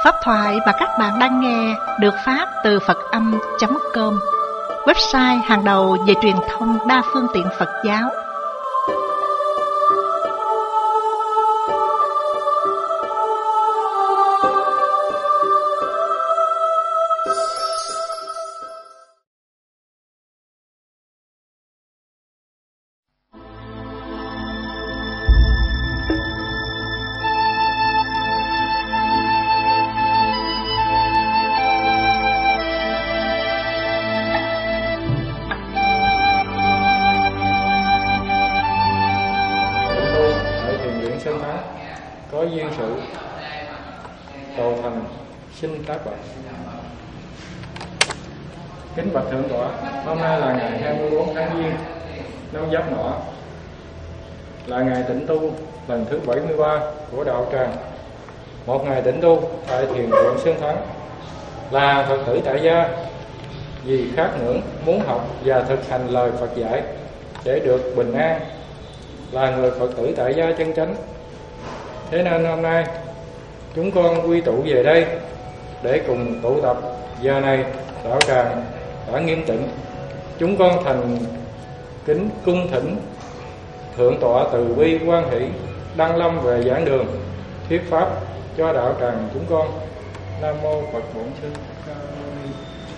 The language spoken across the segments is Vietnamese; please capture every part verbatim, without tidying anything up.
Pháp thoại mà các bạn đang nghe được phát từ Phật Âm chấm com, website hàng đầu về truyền thông đa phương tiện Phật giáo. Có duyên sự cầu thành xin tác bạch. Kính bạch thượng tọa, hôm nay là ngày hai mươi bốn tháng Giêng năm Giáp Ngọ, là ngày tịnh tu lần thứ bảy mươi ba của đạo tràng. Một ngày tịnh tu tại thiền viện Sơn Thắng. Là Phật tử tại gia, vì khát ngưỡng muốn học và thực hành lời Phật dạy để được bình an, là người Phật tử tại gia chân chánh. Thế nên hôm nay chúng con quy tụ về đây để cùng tụ tập. Giờ này đạo tràng đã nghiêm tịnh, chúng con thành kính cung thỉnh thượng tọa từ bi quan hỷ đăng lâm về giảng đường thuyết pháp cho đạo tràng chúng con. Nam mô Phật Bổn Sư Thích Ca Mâu Ni.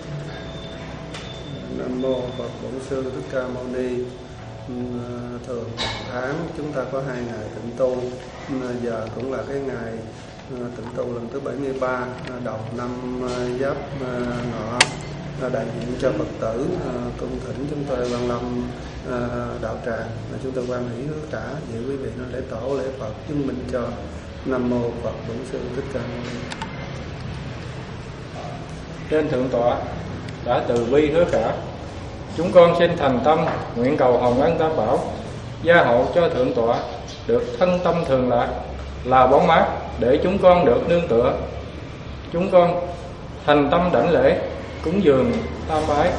Nam mô Phật Bổn Sư Thích Ca Mâu Ni. Thường tháng chúng ta có hai ngày tịnh tu, giờ cũng là cái ngày tịnh tu lần thứ bảy mươi ba đầu năm Giáp Ngọ, đại diện cho Phật tử cung thỉnh chúng tôi Văn Lâm đạo tràng, chúng tôi quan hỷ hứa cả vậy quý vị nó lễ tổ lễ Phật chứng minh cho. Nam mô Phật Bổn Sư Thích Ca Mâu Ni. Trên thượng tọa đã từ bi hứa cả, chúng con xin thành tâm nguyện cầu hồng ân tam bảo gia hộ cho thượng tọa được thân tâm thường lạc, là bóng mát để chúng con được nương tựa. Chúng con thành tâm đảnh lễ cúng dường tam bái.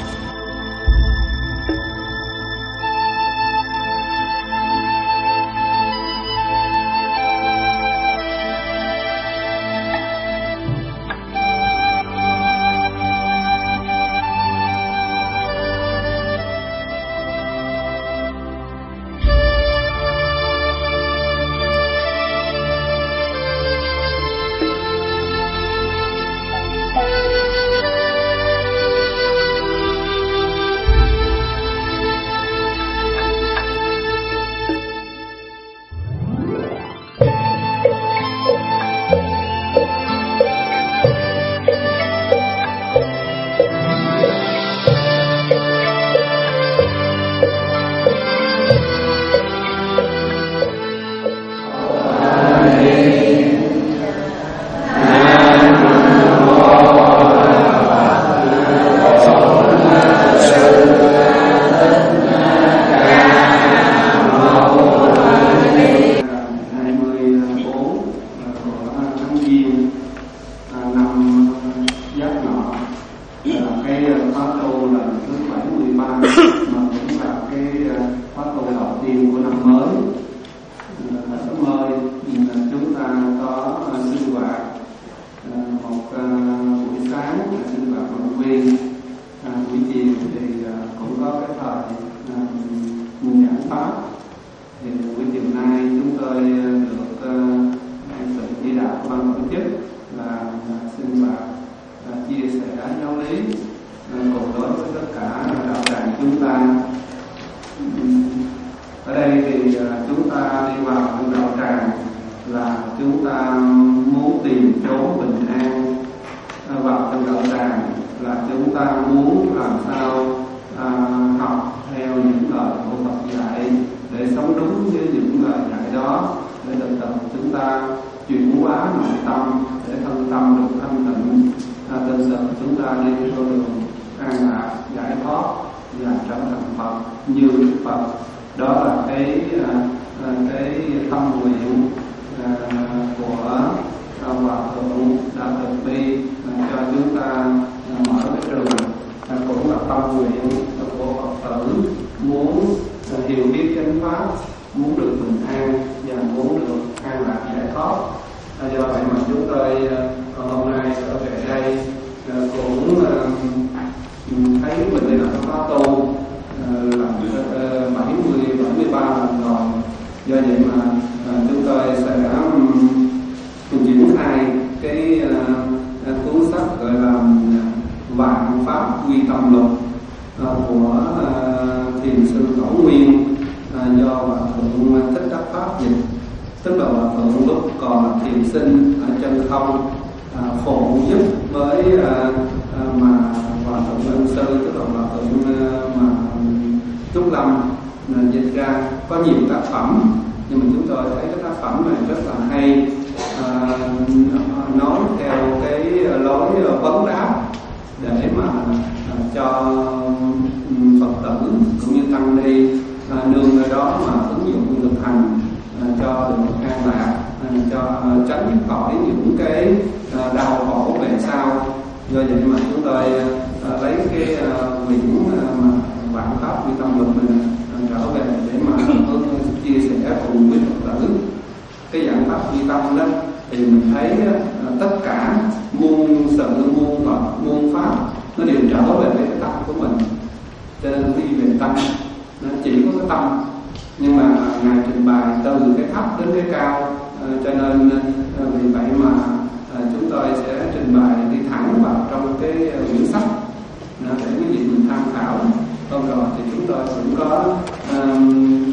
Hiểu biết chánh pháp, muốn được bình an và muốn được an lạc giải thoát. Do vậy mà chúng tôi uh, do vậy mà à, chúng tôi sẽ um, triển khai cái uh, cuốn sách gọi là Vạn Pháp Quy Tâm Luật uh, của uh, thiền sư Tổ Nguyên, uh, do Hòa thượng Thích Đắc Pháp dịch. Tức là Hòa thượng lúc còn là thiền sinh ở chân không à, phụ giúp với à, à, mà Hòa thượng Ân Sư, tức là Hòa thượng à, mà Trúc Lâm à, dịch ra có nhiều tác phẩm, nhưng mà chúng tôi thấy cái tác phẩm này rất là hay, à, nói theo cái lối vấn đáp để mà à, cho Phật tử cũng như tăng ni à, nương ở đó mà ứng dụng thực hành à, cho được an lạc, à, cho à, tránh khỏi những cái à, đau khổ về sau. Do vậy mà chúng tôi à, lấy cái à, quyển à, mà Vạn Pháp Quy Tâm Luật mình à, trở về để mà hướng chia sẻ cùng với Phật tử. Cái Vạn Pháp Quy Tâm đó thì mình thấy à, tất cả muôn sự, muôn Phật, muôn Pháp nó đều trở về cái tâm của mình. Cho nên đi về tâm, nó chỉ có cái tâm, nhưng mà Ngài trình bày từ cái thấp đến cái cao, à, cho nên à, vì vậy mà à, chúng tôi sẽ trình bày đi thẳng vào trong cái quyển sách à, để quý vị mình tham khảo. Hôm rồi thì chúng tôi cũng có um,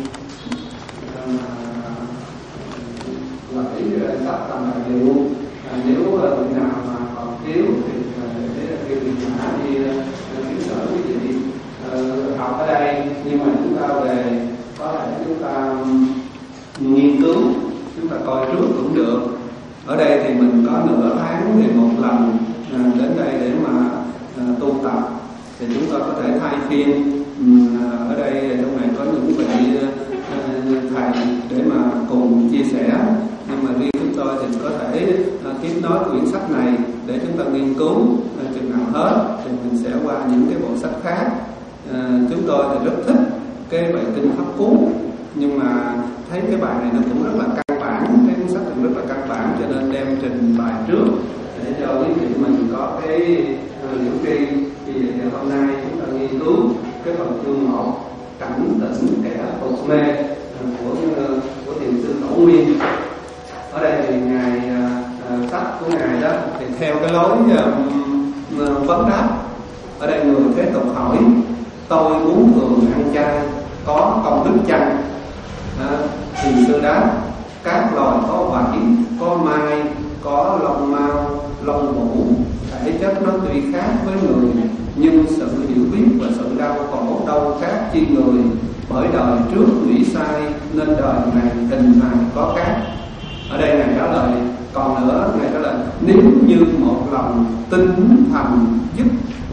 gửi sách tầm tài liệu, à, nếu người nào mà còn thiếu thì để kêu vị giả đi kiểm sở quý vị uh, học ở đây, nhưng mà chúng ta về có thể chúng ta nghiên cứu, chúng ta coi trước cũng được. Ở đây thì mình có nửa tháng thì một lần à, đến đây để mà à, tu tập, thì chúng ta có thể thay phiên. À, ở đây trong này có những vị à, thầy để mà cùng chia sẻ, nhưng mà riêng chúng tôi thì có thể à, tiếp nối quyển sách này để chúng ta nghiên cứu. À, chừng nào hết thì mình sẽ qua những cái bộ sách khác. À, chúng tôi thì rất thích cái bài kinh Pháp Cú, nhưng mà thấy cái bài này nó cũng rất là căn bản, cái cuốn sách cũng rất là căn bản, cho nên đem trình bày trước để cho quý vị mình có cái liễu tri. Vì vậy thì hôm nay chúng ta nghiên cứu cái phần chương một, cảnh tỉnh kẻ tục mê của của thiền sư Tổ Nguyên. Ở đây thì ngài uh, sách của ngài đó thì theo cái lối uh, vấn đáp. Ở đây người thế tục hỏi: tôi muốn thường ăn chay, có công đức chăng? À, thiền sư đáp: các loài có vảy, có mai, có lông mao, lông vũ, thể chất nó tuy khác với người, nhưng sự hiểu biết và sự đau khổ đâu khác chi người. Bởi đời trước nghĩ sai nên đời này hình hài có khác. Ở đây ngài trả lời còn nữa, ngài trả lời: nếu như một lòng tinh thành giúp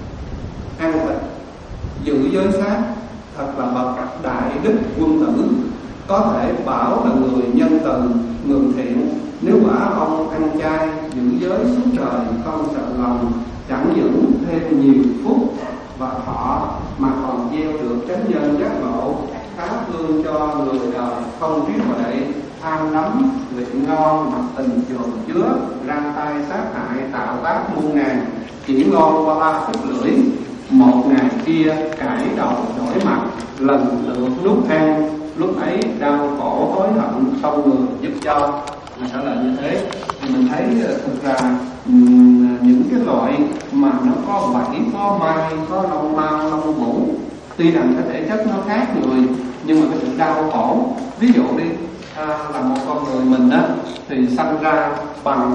ăn thịt, giữ giới sát, thật là bậc đại đức quân tử, có thể bảo là người nhân từ, người thiện. Nếu quả ông ăn chay, giữ giới suốt trời, không sợ lòng, chẳng những thêm nhiều phúc và thọ, mà còn gieo được chánh nhân giác ngộ, khá thương cho người đời không trí huệ, tham đắm vị ngon, mặt tình dồn chứa, ra tay sát hại, tạo tác muôn ngàn, chỉ ngon qua ba phút lưỡi. Một ngày kia cải đầu đổi mặt, lần lượt nuốt ăn, lúc ấy đau khổ hối hận, không người giúp cho. Mình trả lời như thế thì mình thấy thực ra những cái loại mà nó có vảy, có mai, có lông mao, lông vũ, tuy rằng cái thể chất nó khác người, nhưng mà cái sự đau khổ. Ví dụ đi, à, là một con người mình á thì sanh ra bằng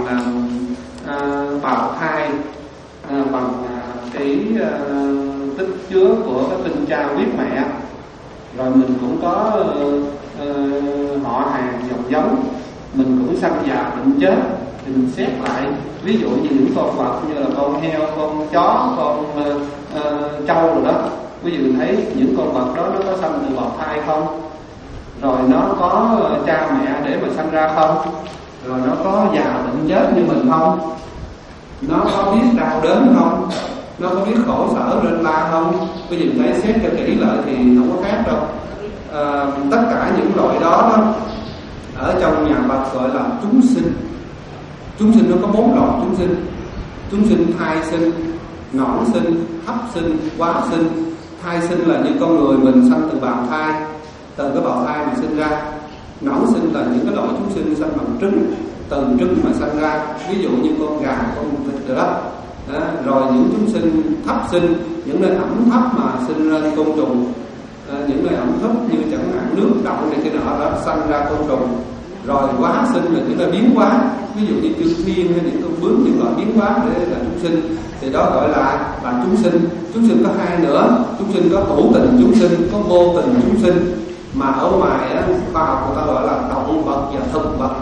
à, bào thai, à, bằng à, cái à, tích chứa của cái tinh cha huyết mẹ, rồi mình cũng có uh, họ hàng dòng giống, mình cũng sanh già bệnh chết. Thì mình xét lại, ví dụ như những con vật như là con heo, con chó, con uh, uh, trâu rồi đó, ví dụ mình thấy những con vật đó nó có sanh từ bào thai không, rồi nó có cha mẹ để mà sanh ra không, rồi nó có già bệnh chết như mình không, nó có biết đau đớn không, nó có biết khổ sở rên la không. Bây giờ thấy xét cho kỹ lại thì không có khác đâu. À, tất cả những loại đó, đó ở trong nhà Phật gọi là chúng sinh. Chúng sinh nó có bốn loại chúng sinh: chúng sinh thai sinh, nõn sinh, hấp sinh, hóa sinh. Thai sinh là như con người mình sanh từ bào thai, từ cái bào thai mà sinh ra. Nẫu sinh là những cái loại chúng sinh sanh bằng trứng, từ trứng mà sanh ra, ví dụ như con gà, con vịt rồi đó. Đó, rồi những chúng sinh thấp sinh, những nơi ẩm thấp mà sinh ra côn trùng, à, những nơi ẩm thấp như chẳng hạn nước động này kia nọ đó sanh ra côn trùng. Rồi quá sinh là những nơi biến hóa, ví dụ như chư thiên hay những con bướm, những loại biến hóa để là chúng sinh, thì đó gọi là là chúng sinh. Chúng sinh có hai nữa, chúng sinh có hữu tình chúng sinh, có vô tình chúng sinh, mà ở ngoài á, khoa học người ta gọi là động vật và thực vật.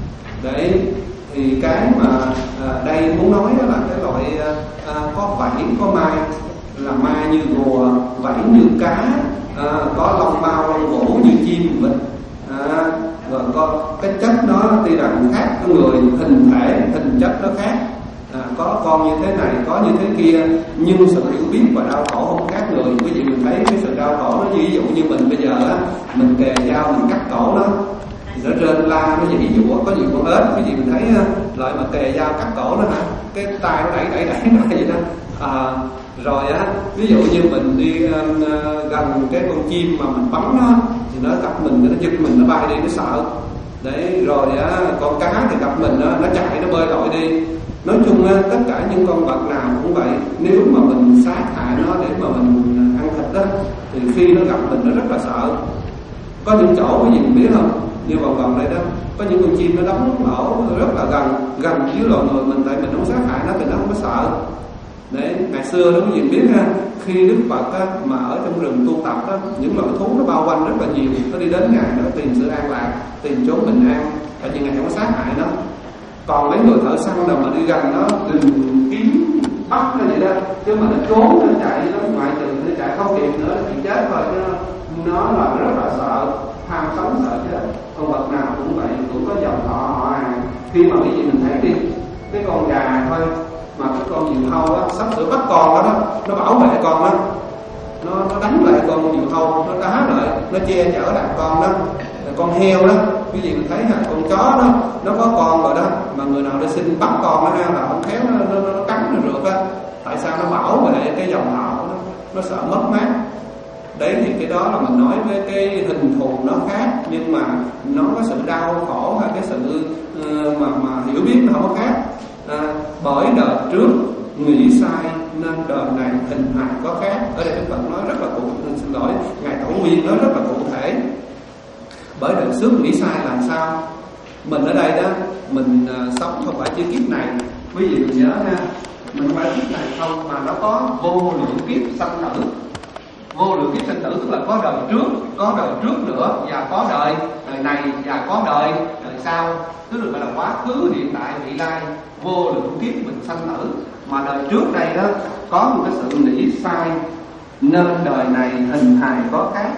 Đấy, thì cái mà à, đây muốn nói là cái loại à, có vảy, có mai, là mai như rùa, vảy như cá, à, có lông mao, lông vũ như chim vịt, à, rồi có cái chất nó tuy rằng khác cái người, hình thể, hình chất nó khác, à, có con như thế này, có như thế kia, nhưng sự hiểu biết và đau khổ không khác người. Quý vị mình thấy cái sự đau khổ nó, ví dụ như mình bây giờ á, mình kề dao mình cắt cổ nó, nó trên la nó dĩ dụa, có nhiều con ếch cái gì mình thấy loại mà kề dao cắt cổ nó hả, cái tay nó đẩy đẩy đẩy nó vậy đó. À, rồi á, ví dụ như mình đi uh, gần cái con chim mà mình bắn nó thì nó gặp mình, nó giật mình, nó bay đi, nó sợ. Đấy, rồi á, con cá thì gặp mình nó, nó chạy, nó bơi lội đi. Nói chung á, tất cả những con vật nào cũng vậy, nếu mà mình sát hại nó để mà mình ăn thịt đó, thì khi nó gặp mình nó rất là sợ. Có những chỗ cái gì mình biết không? Như vòng vòng đây đó, có những con chim nó đóng lỗ rất là gần, gần với loài người mình, tại mình không sát hại nó thì nó không có sợ. Đấy, ngày xưa đó quý vị biết ha, khi Đức Phật á, mà ở trong rừng tu tập đó, những loài thú nó bao quanh rất là nhiều, nó đi đến ngày nó tìm sự an lạc, tìm chốn bình an, tại vì ngày không có sát hại nó. Còn mấy người thợ săn nào mà đi gần nó tìm kiếm bắt nó vậy đó, chứ mà nó trốn, nó chạy, nó ngoại trừ nó chạy không kịp nữa thì chết thôi, chứ nó là rất là sợ, tham sống sợ chết. Con vật nào cũng vậy, cũng có dòng họ họ hàng. Khi mà cái gì mình thấy đi, cái con gà thôi mà cái con diều hâu á sắp sửa bắt con đó, đó nó bảo vệ con đó, nó nó đánh lại con diều hâu, nó đá lại, nó che chở lại con đó. Con heo đó, cái gì mình thấy là con chó đó, nó có con rồi đó, mà người nào đi xin bắt con nó ra là không khéo nó, nó, nó cắn nó rượt á. Tại sao nó bảo vệ cái dòng họ nó, nó sợ mất mát. Đấy, thì cái đó là mình nói với cái hình thù nó khác, nhưng mà nó có sự đau khổ hay cái sự uh, mà mà hiểu biết nó không có khác. À, bởi đời trước nghĩ sai nên đời này hình hài có khác. Ở đây Đức Phật nói rất là cụ thể, xin lỗi, ngài Tổ Nguyên nói rất là cụ thể. Bởi đời trước nghĩ sai là sao? Mình ở đây đó, mình uh, sống không phải chỉ kiếp này. Quý vị mình nhớ ha, mình không phải kiếp này không, mà nó có vô lượng kiếp sanh tử. Vô lượng kiếp sinh tử tức là có đời trước, có đời trước nữa, và có đời đời này, và có đời đời sau, tức là gọi là quá khứ, hiện tại, vị lai. Vô lượng kiếp mình sanh tử, mà đời trước đây đó có một cái sự nghĩ sai nên đời này hình hài có khác.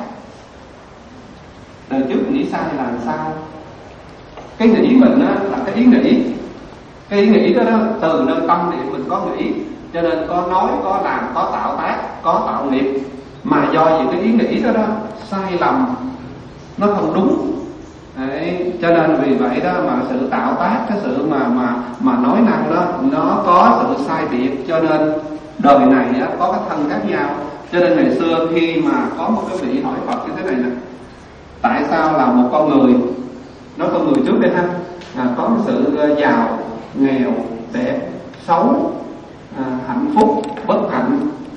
Đời trước nghĩ sai là làm sao? Cái nghĩ mình đó là cái ý nghĩ, cái ý nghĩ đó, đó từ nơi tâm niệm mình có nghĩ, cho nên có nói, có làm, có tạo tác, có tạo nghiệp. Mà do vì cái ý nghĩ đó đó sai lầm, nó không đúng. Đấy, cho nên vì vậy đó mà sự tạo tác, cái sự mà mà mà nói năng đó nó có sự sai biệt, cho nên đời này á, có cái thân khác nhau. Cho nên ngày xưa khi mà có một cái vị hỏi Phật như thế này nè, tại sao là một con người, nói con người trước đây ha, à, có một sự giàu, nghèo, đẹp, xấu, à, hạnh phúc, bất hạnh,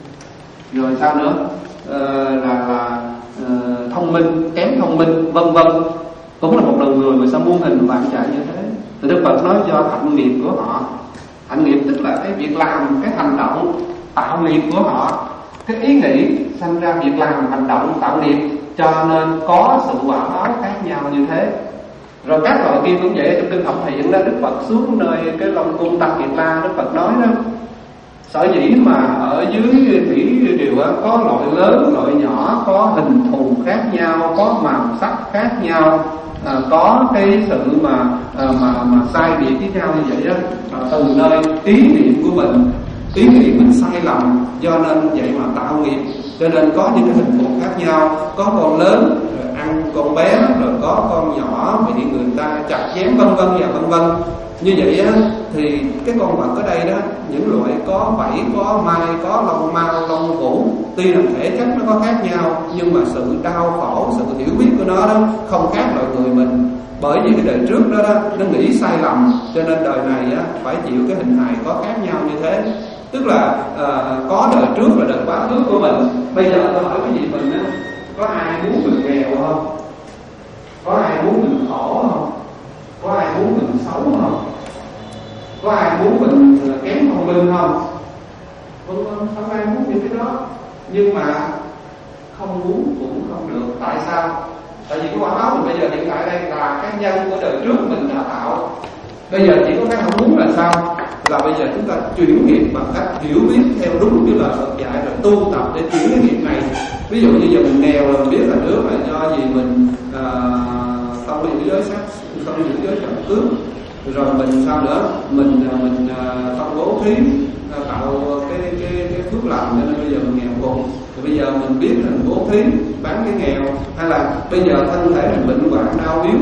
rồi sao nữa, à, là, là à, thông minh, kém thông minh, vân vân, cũng là một đời người mà sao muôn hình vạn trạng như thế. Thì Đức Phật nói do hạnh nghiệp của họ. Hạnh nghiệp tức là cái việc làm, cái hành động tạo nghiệp của họ. Cái ý nghĩ sanh ra việc làm, hành động tạo nghiệp, cho nên có sự quả báo khác nhau như thế. Rồi các loại kia cũng vậy. Trong kinh Học Thiện đó, Đức Phật xuống nơi cái Long Cung Tăng Kiệt La, Đức Phật nói đó, sở dĩ mà ở dưới thủy triều có loại lớn, loại nhỏ, có hình thù khác nhau, có màu sắc khác nhau, à, có cái sự mà à, mà mà sai biệt với nhau như vậy đó, à, từ nơi ý niệm của mình, ý nghĩ mình sai lầm, do nên vậy mà tạo nghiệp. Cho nên có những cái hình thù khác nhau, có con lớn rồi ăn con bé rồi có con nhỏ bị người ta chặt chém vân vân và vân vân. Như vậy á, thì cái con vật ở đây đó, những loại có vảy, có mai, có lông mao, lông vũ, tuy là thể chất nó có khác nhau, nhưng mà sự đau khổ, sự hiểu biết của nó đó không khác loại người mình. Bởi vì cái đời trước đó, đó nó nghĩ sai lầm, cho nên đời này á, phải chịu cái hình hài có khác nhau như thế. Tức là uh, có đời trước là đời quá khứ của mình. Bây giờ tôi hỏi cái gì mình á, có ai muốn mình nghèo không? Có ai muốn mình khổ không? Có ai muốn mình xấu không? Có ai muốn mình kém thông minh không? Vâng vâng, không ai muốn những cái đó. Nhưng mà không muốn cũng không được. Tại sao? Tại vì cái quả báo mình bây giờ hiện tại đây là cái nhân của đời trước mình đã tạo. Bây giờ chỉ có cái không muốn là sao? Là bây giờ chúng ta chuyển nghiệp bằng cách hiểu biết theo đúng như là Phật dạy, rồi tu tập để chuyển cái nghiệp này. Ví dụ như giờ mình nghèo là mình biết là trước là do gì mình à, không bị giới sắc, không bị giới trọng cướp, rồi mình sao nữa, mình mình không bố thí tạo cái cái cái phước lành, nên bây giờ mình nghèo cùng. Thì bây giờ mình biết là mình bố thí bán cái nghèo, hay là bây giờ thân thể mình bệnh hoạn đau yếu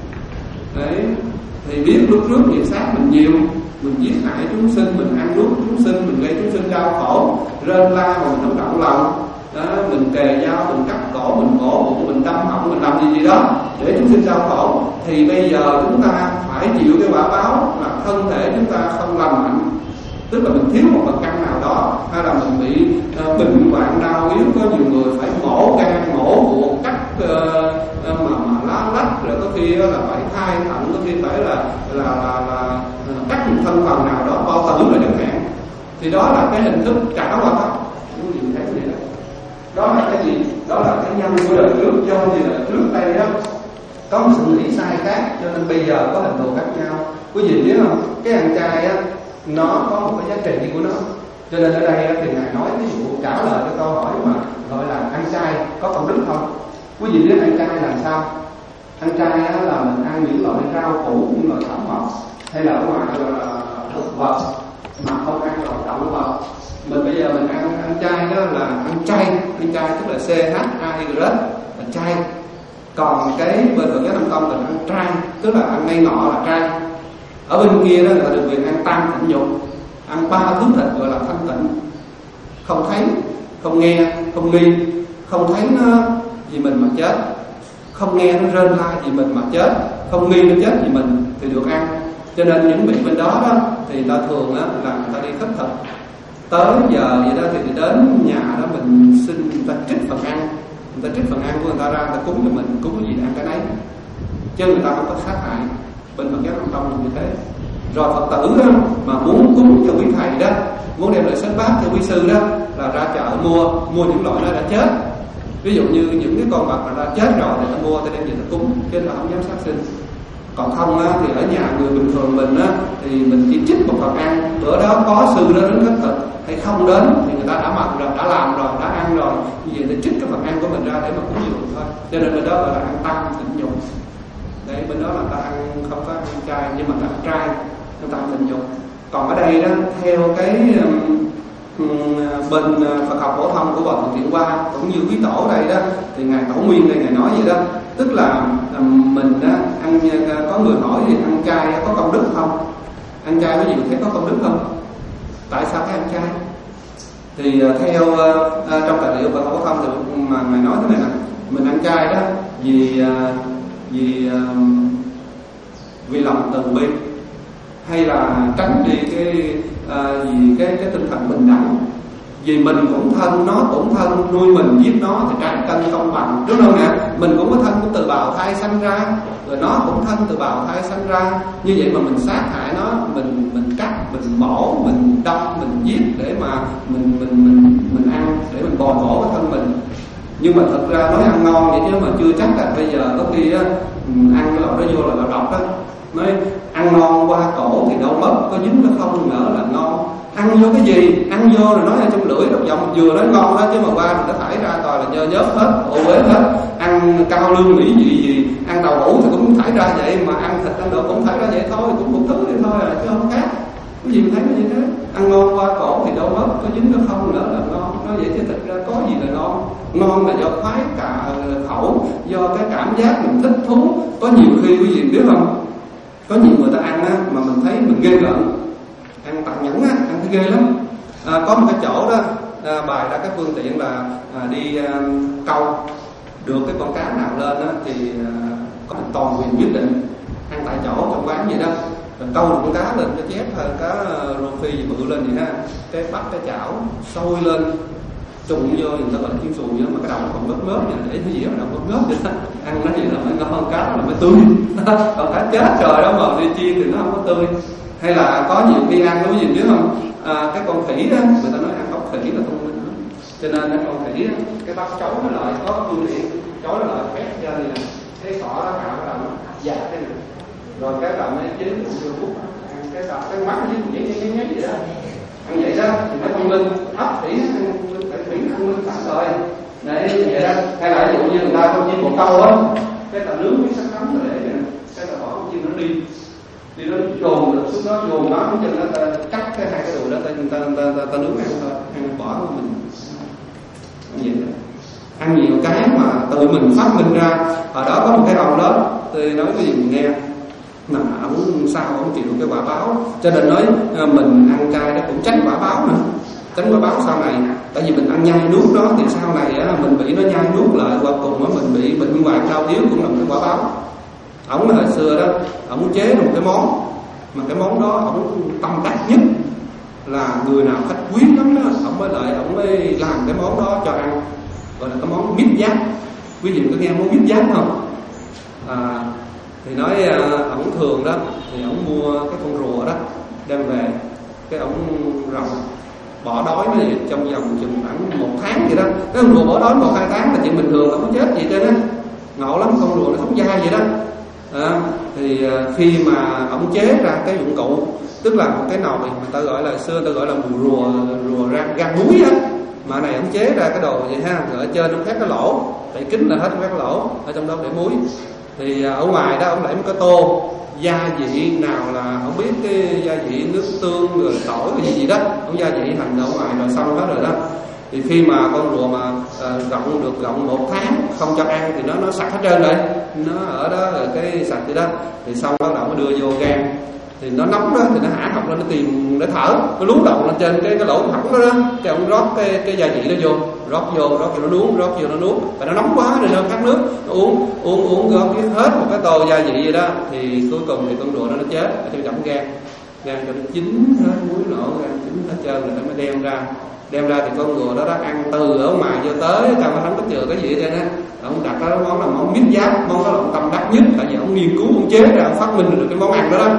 đấy, thì biết lúc trước nghiệp sát mình nhiều, mình giết hại chúng sinh, mình ăn nuốt chúng sinh, mình gây chúng sinh đau khổ, rên la mà mình không động lòng đó, mình kề dao, mình cắt cổ, mình bổ bụng, mình đâm họng, mình làm gì gì đó để chúng sinh đau khổ. Thì bây giờ chúng ta phải chịu cái quả báo là thân thể chúng ta không lành mạnh, tức là mình thiếu một phần căn nào đó, hay là mình bị uh, bệnh hoạn đau yếu. Có nhiều người phải mổ gan, mổ ruột, cắt uh, uh, mà, mà lá lách, rồi có khi uh, là phải thai thận, có khi phải là là là, là uh, cắt một thân phần nào đó, bao tử rồi chẳng hạn. Thì đó là cái hình thức trả quả báo. Những gì thấy vậy đó. Đó là cái gì? Đó là cái nhân của đời trước, do như là trước đây đó có một sự nghĩ sai khác, cho nên bây giờ có hình thù khác nhau. Quý vị biết không? Cái ăn chay á, nó có một cái giá trị của nó. Cho nên ở đây thì ngài nói ví dụ trả lời cái câu hỏi mà gọi là ăn chay có công đức không? Quý vị biết ăn chay là sao? Ăn chay là mình ăn những loại rau củ, những loại thảo mộc, hay là ở ngoài là thực vật mà không ăn loại động vật. Mình bây giờ mình ăn ăn chay đó là ăn chay, ăn chay tức là C H A Y là chay. Còn cái bên Phật giáo Nam Tông là ăn trai, tức là ăn ngay ngọ là trai. Ở bên kia đó là được quyền ăn tam tịnh dục, ăn ba thứ thịt gọi là thanh tịnh, không thấy, không nghe, không nghi, không thấy nó vì mình mà chết, không nghe nó rên la vì mình mà chết, không nghi nó chết vì mình thì được ăn. Cho nên những vị bên đó đó thì ta thường đó là người ta đi khất thực, tới giờ vậy đó thì đến nhà đó mình xin người ta trích phần ăn, người ta trích phần ăn của người ta ra, người ta cúng cho mình, cúng cái gì ăn cái nấy, chứ người ta không có sát hại. Bên Phật giáo Nam Tông là như thế. Rồi Phật tử đó mà muốn cúng cho quý thầy đó, muốn đem lại sách bát cho quý sư đó, là ra chợ mua mua những loại nó đã chết. Ví dụ như những cái con vật mà đã chết rồi thì ta mua, ta đem về ta cúng, chứ là không dám sát sinh. Còn không á, thì ở nhà người bình thường mình á, thì mình chỉ trích một phần ăn. Bữa đó có sư đó đến khất thực hay không đến thì người ta đã mặc rồi, đã làm rồi, đã ăn rồi, như vậy để trích cái phần ăn của mình ra để mà cúng dường thôi. Cho nên bên đó gọi là ăn tăng tịnh dục. Đấy, bên đó là ta ăn không có ăn chay, nhưng mà ta ăn trai, ta ăn tịnh dục. Còn ở đây đó, theo cái um, bên Phật học phổ thông của Hòa Thượng Thiện Hoa cũng như quý tổ đây đó, thì ngài Tổ Nguyên đây ngài nói vậy đó, tức là um, mình đó, ăn có người hỏi thì ăn chay có công đức không? Ăn chay có gì thấy có công đức không? Tại sao phải ăn chay? Thì uh, theo uh, uh, trong tài liệu Phật học phổ thông thì mà ngài nói thế này nè, mình ăn chay đó vì uh, vì uh, vì lòng từ bi, hay là tránh đi cái uh, vì cái cái tinh thần bình đẳng, vì mình cũng thân, nó cũng thân, nuôi mình giết nó thì trái cân công bằng, đúng không ạ? Mình cũng có thân của từ bào thai sanh ra, rồi nó cũng thân từ bào thai sanh ra, như vậy mà mình sát hại nó, mình mình cắt, mình mổ, mình đâm, mình giết để mà mình mình mình mình ăn, để mình bồi bổ cái thân mình. Nhưng mà thật ra nói ăn ngon vậy chứ mà chưa chắc là bây giờ có khi á, ăn cái loại đó vô là loại độc đó. Nói ăn ngon qua cổ thì đâu mất, có dính nó không ngỡ là ngon. Ăn vô cái gì, ăn vô rồi nói ở trong lưỡi độc dòng vừa nói ngon đó, chứ mà qua mình nó thải ra toàn là nhơ nhớp hết, ổ uế hết. Ăn cao lương mỹ vị gì, ăn tàu hũ thì cũng thải ra vậy, mà ăn thịt ăn đồ cũng thải ra vậy thôi, cũng một thứ vậy thôi à, chứ không khác. Cái gì mình thấy nó như thế, ăn ngon qua cổ thì đâu mất, có dính nó không nữa là ngon. Nó vậy thì thật ra có gì là ngon. Ngon là do khoái cả khẩu, do cái cảm giác mình thích thú. Có nhiều khi quý vị biết không, có nhiều người ta ăn á, mà mình thấy mình ghê rợn, ăn tàn nhẫn á, ăn thấy ghê lắm. À, có một cái chỗ đó à, bài ra cái phương tiện là à, đi à, câu được cái con cá nào lên á, thì à, có toàn quyền quyết định, ăn tại chỗ trong quán vậy đó. Rồi câu được con cá lên, cái chép hay cá rô phi gì bự lên vậy ha, cái bắt cái chảo sôi lên trùng vô, người ta gọi là chiên xù vậy đó, mà cái đầu nó còn ngớp ngớp vậy, để cái gì đó ngớp ngớp vậy đó. Ăn nó gì là mới ngon, cá là mới tươi. Còn cá chết trời đó mà đi chiên thì nó không có tươi. Hay là có nhiều khi ăn nó gì biết không, à, cái con khỉ đó, người ta nói ăn ốc khỉ là thông minh lắm. Cho nên cái con khỉ đó, cái bắt chấu nó lại có phương tiện, chấu nó lại phép ra này, cái cỏ đó cạo cái đầu nó dạ cái này, rồi cái đầu nó chế cũng vô bút, ăn cái đầu cái mắt với nhảy nhảy nhảy vậy đó, ăn vậy đó thì nó thông minh, ốc khỉ ăn phải khỉ thông minh sẵn rồi, đấy vậy đó. Hay là ví dụ như người ta không chiên một câu á, cái ta nướng miếng sắt nấm rồi để vậy, cái ta bỏ con chim nó đi. Thì nó dồn được xuống đó, dồn nó cho nó ta cắt cái hai cái đùi đó, ta ta ta, ta, ta nướng ăn thôi, ăn bỏ của mình ăn gì đó. Ăn nhiều cái mà tự mình phát minh ra. Hồi đó có một cái ông đó, tôi nói cái gì mình nghe, mà ông sao ông chịu cái quả báo, cho nên nói mình ăn chay đó cũng tránh quả báo nữa, tránh quả báo sau này. Tại vì mình ăn nhai nuốt đó thì sau này á, mình bị nó nhai nuốt lại, qua cùng á mình bị bệnh hoạn đau yếu cũng là một cái quả báo. Ổng hồi xưa đó, ổng chế một cái món mà cái món đó ổng tâm đắc nhất là người nào khách quý lắm đó, ổng mới lại ổng mới làm cái món đó cho ăn, gọi là cái món mít giáp. Quý vị có nghe món mít giáp không? À, thì nói ổng thường đó thì ổng mua cái con rùa đó đem về, cái ổng rồng bỏ đói nó vậy trong vòng chừng khoảng một tháng vậy đó. Cái con rùa bỏ đói một hai tháng là chuyện bình thường, không có chết gì trên á, ngộ lắm, con rùa nó sống dai vậy đó. À, thì khi mà ông chế ra cái dụng cụ, tức là một cái nồi người ta gọi là xưa ta gọi là mùi rùa rùa rang gan muối á, mà này ông chế ra cái đồ vậy ha, rồi ở trên ông khoét cái lỗ, đậy kính là hết khoét cái lỗ, ở trong đó để muối. Thì ở ngoài đó ông để một cái tô gia vị nào là không biết, cái gia vị nước tương rồi tỏi cái gì gì đó, ông gia vị hành ở ngoài rồi xong hết rồi đó. Thì khi mà con rùa mà uh, gọng được gọng một tháng không cho ăn thì nó nó sạch hết trơn rồi, nó ở đó rồi cái sạch vậy đó, thì xong bắt đầu mới đưa vô gan, thì nó nóng đó thì nó hả họng lên, nó tìm để thở, nó lú đầu lên trên cái cái lỗ hỏng đó đó, cái ông rót cái cái gia vị đó vô, rót vô rót vô nó nuốt, rót vô nó nuốt, và nó nóng quá nên nó khát nước, nó uống uống uống rót hết một cái tô gia vị vậy đó, thì cuối cùng thì con rùa nó nó chết ở trong đống gan, gan cho nó chín hết muối nổ, gan chín hết trơn rồi nó mới đem ra. Đem ra thì con rùa đó đó ăn từ ở ngoài vô tới, ta mà không có chừa cái gì hết trơn á. Ông đặt đó món là món mít giáp, món đó là ông tâm đắc nhất, tại vì ông nghiên cứu, ông chế ra, ông phát minh được cái món ăn đó đó.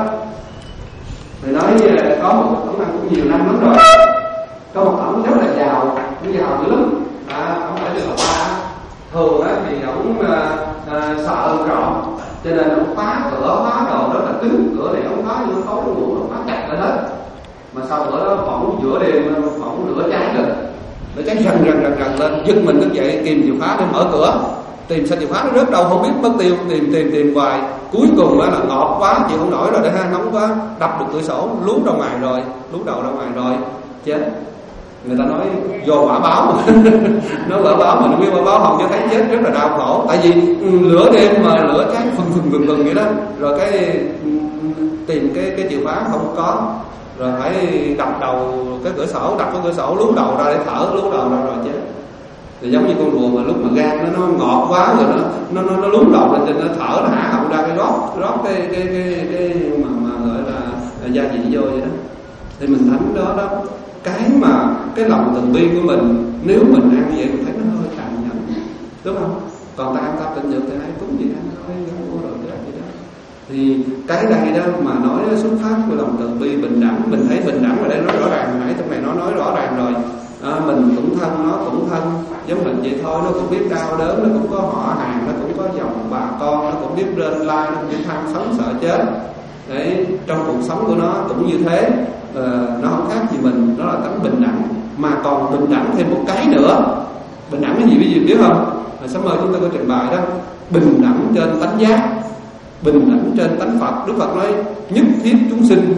Thì nói có một ông ăn cũng nhiều năm lắm rồi, có một ông rất là giàu, ông giàu dữ lắm, à, ông phải được ba. Thường á thì ông à, à, sợ trộm, cho nên ông phá cửa, phá đồ rất là cứng, cửa này ông phá vô tối ngủ, ông phá chặt lại hết. Mà sau bữa đó phỏng giữa đêm phỏng lửa cháy rồi, lửa cháy rần rần rần rần lên, giật mình thức dậy tìm chìa khóa để mở cửa, tìm sao chìa khóa nó rớt đâu không biết, mất tiêu, tìm tìm tìm hoài, cuối cùng là ngọt quá chịu không nổi rồi để ha, nóng quá, đập được cửa sổ, lú ra ngoài rồi, lú đầu ra ngoài rồi, chết. Người ta nói do quả báo mà nói quả báo mà nó biết quả báo không cho thấy chết rất là đau khổ, tại vì lửa đêm mà lửa cháy phừng phừng phừng phừng vậy đó, rồi cái tìm cái cái chìa khóa không có, rồi phải đập đầu cái cửa sổ, đập cái cửa sổ, lú đầu ra để thở, lú đầu ra rồi chết. Thì giống như con rùa mà lúc mà gan nó nó ngọt quá rồi nó nó nó, nó lú đầu lên trên nó thở, nó hả họng ra cái rót rót cái cái cái cái mà, mà gọi là, là gia vị vô vậy đó. Thì mình thánh đó đó, cái mà cái lòng từ bi của mình, nếu mình ăn vậy mình thấy nó hơi tàn nhẫn, đúng không? Còn ta ăn ta tịnh dược thì ai cũng vậy ăn thôi, không có rồi cái gì đó. Thì cái đây đó mà nói xuất phát của lòng từ bi bình đẳng, mình thấy bình đẳng ở đây nói rõ ràng, nãy trong này nó nói rõ ràng rồi. À, mình cũng thân, nó cũng thân, giống mình vậy thôi, nó cũng biết đau đớn, nó cũng có họ hàng, nó cũng có dòng bà con, nó cũng biết rên la, nó cũng biết tham sống sợ chết. Đấy, trong cuộc sống của nó cũng như thế, à, nó không khác gì mình, nó là tánh bình đẳng. Mà còn bình đẳng thêm một cái nữa, bình đẳng cái gì quý vị biết không? Hồi sáng mơ chúng ta có trình bày đó, bình đẳng trên tánh giác, bình đẳng trên tánh Phật. Đức Phật nói nhất thiết chúng sinh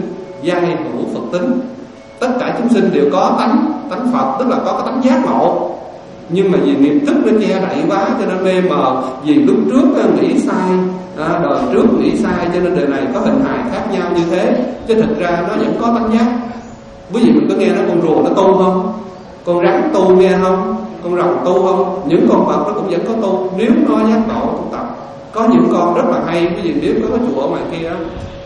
giai hữu Phật tính. Tất cả chúng sinh đều có tánh tánh Phật, tức là có cái tánh giác ngộ, nhưng mà vì niệm thức nó che đậy quá cho nên mê mờ. Vì lúc trước nghĩ sai, à, đời trước nghĩ sai cho nên đời này có hình hài khác nhau như thế, chứ thực ra nó vẫn có tánh giác. Quý vị mình có nghe nói con rùa nó tu không? Con rắn tu nghe không? Con rồng tu không? Những con vật nó cũng vẫn có tu nếu nó giác ngộ tu tập. Có những con rất là hay, quý vị nếu có cái chùa ngoài kia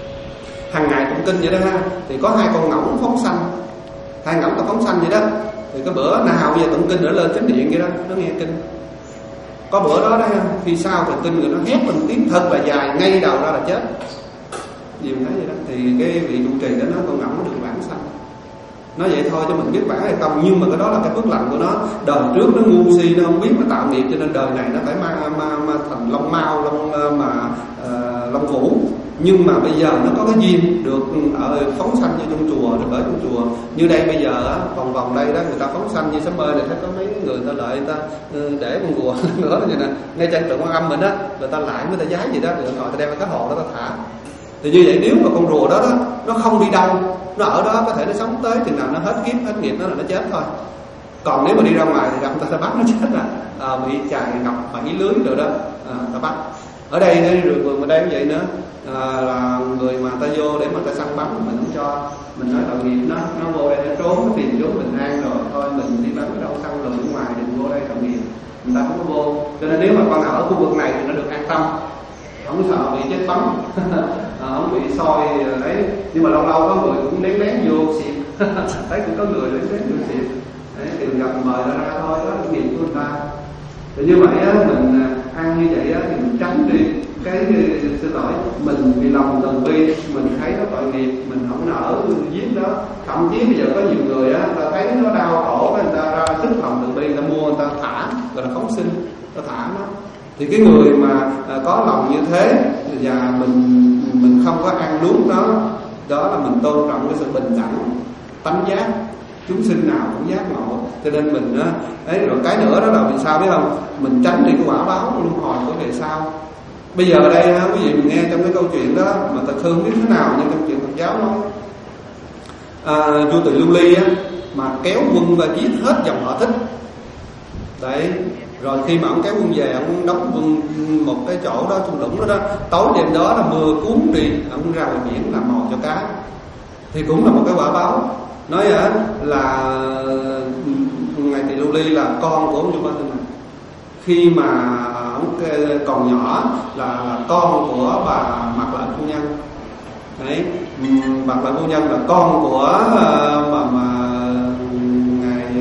hàng ngày tụng kinh vậy đó ha, thì có hai con ngỗng phóng sanh, hai ngỗng ta phóng sanh vậy đó. Thì cái bữa nào bây giờ tụng kinh nó lên chánh điện vậy đó, nó nghe kinh. Có bữa đó đó khi sau tụng kinh người nó hét mình tiếng thật là dài, ngay đầu ra là chết. Gì mình thấy vậy đó. Thì cái vị trụ trì đó nói con ngỗng được vãng sanh. Nói vậy thôi cho mình biết vãng hay không, nhưng mà cái đó là cái phước lành của nó. Đời trước nó ngu si, nó không biết mà tạo nghiệp, cho nên đời này nó phải ma, ma, ma thành long mao, long mà uh, long vũ. Nhưng mà bây giờ nó có cái duyên được ở phóng sanh như trong chùa, được ở trong chùa. Như đây bây giờ á, vòng vòng đây đó, người ta phóng sanh như sớm ơi này, thấy có mấy người ta lợi người ta để con rùa nữa vậy nè, ngay chân tượng Quan Âm mình á, người ta lại người ta giái gì đó, rồi ngồi ta đem cái hồ đó ta thả. Thì như vậy nếu mà con rùa đó, đó nó không đi đâu, nó ở đó có thể nó sống tới chừng nào nó hết kiếp hết nghiệp nó là nó chết thôi. Còn nếu mà đi ra ngoài thì gặp người ta bắt nó chết là à, bị chài ngọc bẫy lưới rồi đó, à, ta bắt. Ở đây rồi vườn mà đây cũng vậy nữa, à, là người mà ta vô để mà ta săn bắn mình không cho, mình nói tội nghiệp nó, nó vô đây nó trốn, nó tìm chỗ bình an rồi thôi mình đi bắn ở đâu săn rồi bên ngoài đừng vô đây tội nghiệp, người ta không có vô. Cho nên nếu mà con nào ở khu vực này thì nó được an tâm, không sợ bị chết bắn, à, không bị soi đấy. Nhưng mà lâu lâu có người cũng lén lén vô xịt, thấy cũng có người lén lén vô xịt, đấy tìm gặp mời ra ra thôi, đó là kinh nghiệm của người ta. Thì như vậy á, mình ăn như vậy á, thì mình tránh đi cái, xin lỗi, mình vì lòng từ bi, mình thấy nó tội nghiệp, mình không nỡ giết đó. Thậm chí bây giờ có nhiều người á, ta thấy nó đau khổ, người ta ra sức lòng từ bi, người ta mua, người ta thả, gọi là phóng sinh, ta thả nó. Thì cái người mà có lòng như thế và mình mình không có ăn nuốt nó, đó là mình tôn trọng cái sự bình đẳng, tánh giác, chúng sinh nào cũng giác ngộ. Cho nên mình á, đấy rồi cái nữa đó là vì sao biết không? Mình tránh đi cái quả báo luân hồi của về sau. Bây giờ ở đây quý vị mình nghe trong cái câu chuyện đó mà thật thương biết thế nào, nhưng trong chuyện Phật giáo nói à, vua Tỳ Lưu Ly á mà kéo quân và giết hết dòng họ Thích. Đấy, rồi khi mà ông kéo quân về, ông đóng quân một cái chỗ đó trong lũng đó đó, tối đêm đó là mưa cuốn đi, ông ra ngoài biển làm mồi cho cá. Thì cũng là một cái quả báo. Nói á là ngài Tỳ Lưu Ly là con của ông vua Ba Tư Mạc. Khi mà ông còn nhỏ là, là con của bà Mạc Lệnh phu nhân. Đấy, Mạc Lệnh phu nhân là con của mà, mà ngài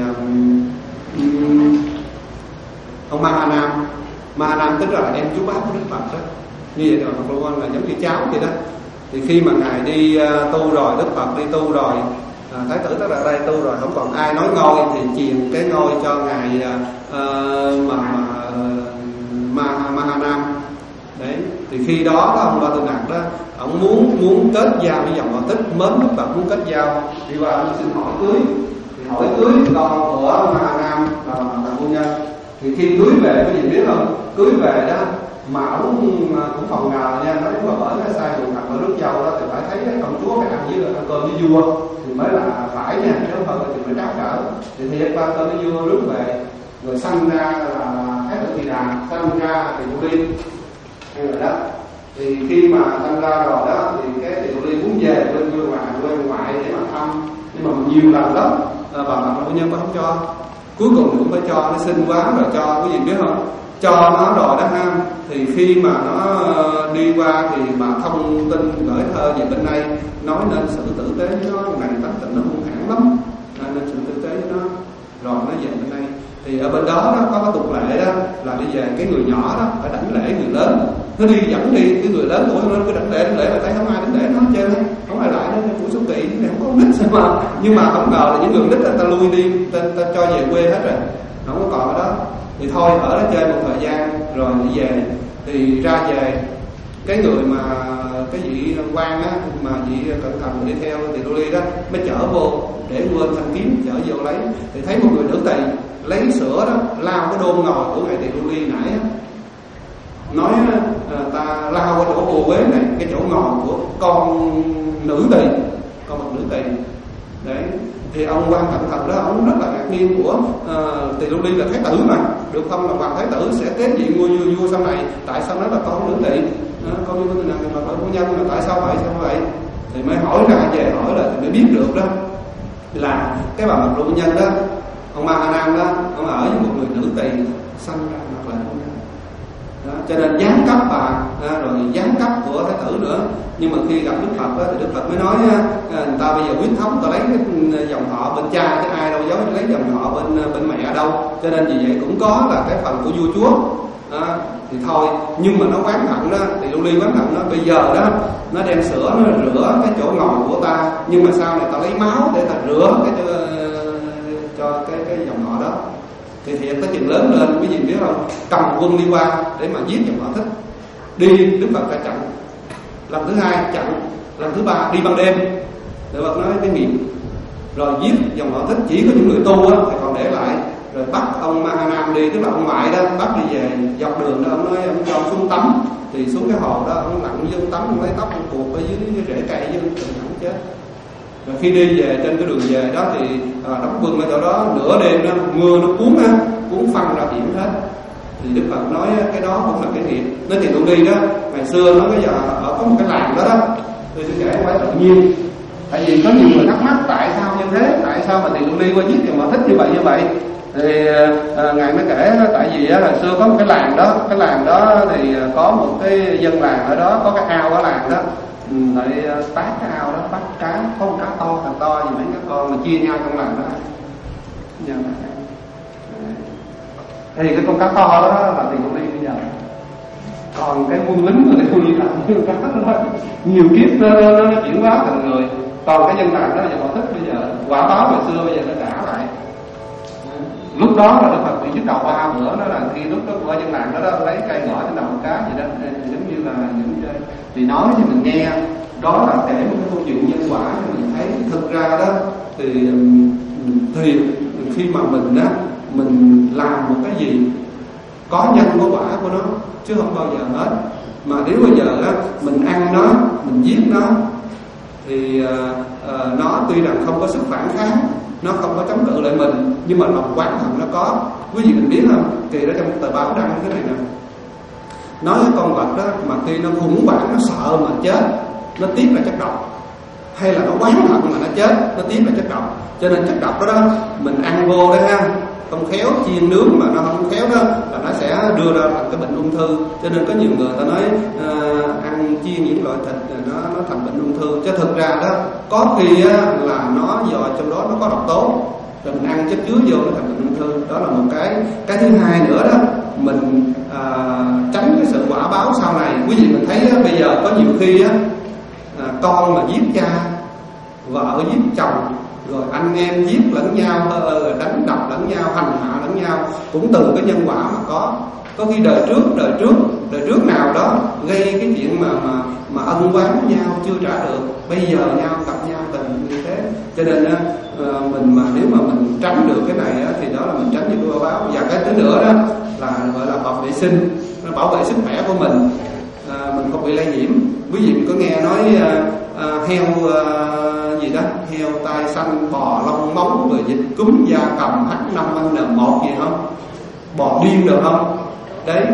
ông Ma Ha Nam. Ma Ha Nam tức là em chú bác của Đức Phật đó. Như vậy là Mạc Lệnh phu nhân là giống như cháu vậy đó. Thì khi mà ngài đi tu rồi, Đức Phật đi tu rồi, à, Thái tử tức là đây tu rồi, không còn ai nói ngôi thì truyền cái ngôi cho ngài uh, mà, mà Ma, Ma Ha Nam. Đấy, thì khi đó, đó ông Ba Tư Mạc đó, ông muốn muốn kết giao với dòng họ Thích, mến Đức Phật muốn kết giao, đi qua ông xin hỏi cưới. Thì hỏi cưới con của Ma Ha Nam là Mạc Phu Nhân. Thì khi cưới về có gì biết không? Cưới về đó mà ông cũng phòng ngờ nha, nói mà bởi cái sai buồn thật ở nước châu đó thì phải thấy cái công chúa phải ăn với ăn cơm với vua thì mới là phải nha, nếu không thì mới tráo trở. Thì thiệt qua cơm với vua rước về, rồi sanh ra là Thái tử Tỳ Đàm, sanh ra Tỳ Lưu Ly, hay rồi đó. Thì khi mà sanh ra rồi đó thì cái Tỳ Lưu Ly muốn về bên quê ngoại, quê ngoại để mà thăm, nhưng mà nhiều lần lắm bà Mạc Phu Nhân cũng không cho. Cuối cùng cũng phải cho, nó xinh quá rồi cho, cái gì biết không? Cho nó rồi đó ha. Thì khi mà nó đi qua thì mà thông tin gửi thơ về bên đây, nói nên sự tử tế với nó, này tánh tình nó hung hãn lắm, nên sự tử tế với nó. Rồi nó về bên đây thì ở bên đó, đó có cái tục lệ đó là đi về cái người nhỏ đó phải đảnh lễ người lớn. Nó đi dẫn đi cái người lớn tuổi nó cứ đảnh lễ đảnh lễ mà thấy không ai đảnh lễ nó hết trơn á, không ai lại nó của số kỵ này không có nít sao mà. Nhưng mà không ngờ là những người nít ta lui đi, ta, ta cho về quê hết rồi, không có còn ở đó. Thì thôi ở đó chơi một thời gian rồi đi về. Thì ra về cái người mà cái vị quan á, mà vị cẩn thận đi theo Tỳ Lưu Ly đó mới chở vô để quên thanh kiếm chở vô lấy. Thì thấy một người nữ tỳ lấy sữa đó lao cái đôn ngồi của ngài Tỳ Lưu Ly nãy á, nói ta lao qua chỗ ô uế này, cái chỗ ngồi của con nữ tỳ con vật nữ tỳ. Đấy, thì ông Quan Thận Thần đó ông rất là ngạc nhiên của uh, Tỳ Lưu Ly là thái tử mà, được không là hoàng thái tử sẽ kế vị ngôi vua, vua sau này, tại sao nói là con nữ tỳ, uh, con như thế nào mà phu nhân là tại sao vậy, sao vậy? Thì mới hỏi ra về hỏi là thì mới biết được đó là cái bà Mộc Phu Nhân đó, ông Ma Ha Nam đó, ông ở với một người nữ tỳ sanh ra mặt là phu nhân. Đó, cho nên giáng cấp bà à, rồi giáng cấp của thái tử nữa. Nhưng mà khi gặp Đức Phật đó, thì Đức Phật mới nói à, người ta bây giờ quyết thống ta lấy cái dòng họ bên cha chứ ai đâu dám lấy dòng họ bên bên mẹ đâu, cho nên vì vậy cũng có là cái phần của vua chúa à, thì thôi. Nhưng mà nó quán hận đó, thì Lưu Ly quán hận nó bây giờ đó nó đem sữa nó rửa cái chỗ ngồi của ta, nhưng mà sau này ta lấy máu để ta rửa cái cho, cho cái cái dòng họ đó. Thì thiệt có chuyện lớn lên, quý vị biết không, cầm quân đi qua để mà giết dòng họ Thích. Đi Đức Phật ra chặn, lần thứ hai chặn, lần thứ ba đi ban đêm. Đức Phật nói cái nghiệp rồi giết dòng họ Thích, chỉ có những người tu á thì còn để lại. Rồi bắt ông Ma Ha Nam đi, tức là ông ngoại đó, bắt đi về dọc đường đó, ông nói ông cho ông xuống tắm, thì xuống cái hồ đó ông nặng dân tắm, ông lấy tóc ông cuột ở dưới cái rễ cây dân từng không chết. Rồi khi đi về trên cái đường về đó thì à, đóng quân ở chỗ đó, nửa đêm đó mưa nó cuốn á, cuốn phăng ra biển hết. Thì Đức Phật nói cái đó cũng là cái nghiệp. Nói thì tôi đi đó, ngày xưa nó bây giờ ở có một cái làng đó đó, tôi sẽ kể quái tự nhiên. Tại vì có nhiều người thắc mắc tại sao như thế, tại sao mà Tiền Lưu Ly qua giết thì mà thích như vậy như vậy. Thì à, ngài mới kể tại vì á, là xưa có một cái làng đó, cái làng đó thì có một cái dân làng ở đó, có cái ao ở làng đó. Lại tát cái ao đó, bắt cá, có một cá to thật to gì mấy cái con mà chia nhau trong làng đó. Thì cái con cá to đó là Tiền Lưu Ly bây giờ. Còn cái quân lính mà Tiền Lưu Ly làm nhiều cá đó, nhiều kiếp nó, nó, nó chuyển hóa thành người. Còn cái dân làng đó là họ thích bây giờ, quả báo hồi xưa bây giờ nó trả lại. Lúc đó là Đức Phật bị nhức đầu ba bữa, đó là khi lúc đó của dân làng đó, đó lấy cây gõ trên đầu một cá gì đó, giống như là những thì nói cho mình nghe. Đó là kể một cái câu chuyện nhân quả cho mình thấy thực ra đó thì thì khi mà mình á mình làm một cái gì có nhân có quả của nó chứ không bao giờ hết. Mà nếu bây giờ á mình ăn nó, mình giết nó thì uh, uh, nó tuy rằng không có sức phản kháng, nó không có chống cự lại mình, nhưng mà lòng oán hận nó có. Quý vị mình biết không, kỳ đó trong tờ báo đăng cái này nè, nói cái con vật đó mà khi nó khủng hoảng, nó sợ mà chết, nó tiếp là chất độc, hay là nó oán hận mà nó chết, nó tiếp là chất độc. Cho nên chất độc đó đó mình ăn vô đó ha, không khéo chiên nướng mà nó không khéo đó là nó sẽ đưa ra thành cái bệnh ung thư. Cho nên có nhiều người ta nói uh, ăn chiên những loại thịt nó nó thành bệnh ung thư, chứ thực ra đó có khi á, là nó do trong đó nó có độc tố, rồi mình ăn chất chứa vô nó thành bệnh ung thư. Đó là một cái. Cái thứ hai nữa đó, mình uh, tránh cái sự quả báo sau này. Quý vị mình thấy á, bây giờ có nhiều khi á, uh, con mà giết cha, vợ giết chồng, rồi anh em giết lẫn nhau, đánh đập lẫn nhau, hành hạ lẫn nhau, cũng từ cái nhân quả mà có. Có khi đời trước, đời trước, đời trước nào đó gây cái chuyện mà mà mà ân oán nhau chưa trả được, bây giờ nhau gặp nhau tình như thế. Cho nên á, mình mà nếu mà mình tránh được cái này á, thì đó là mình tránh được cái báo. Và cái thứ nữa đó là gọi là hợp vệ sinh, nó bảo vệ sức khỏe của mình, à, mình không bị lây nhiễm. Quý vị mình có nghe nói à, à, heo à, gì đó, heo tai xanh, bò lông móng, rồi dịch cúm gia cầm H năm N một gì không, bò điên được không? Đấy,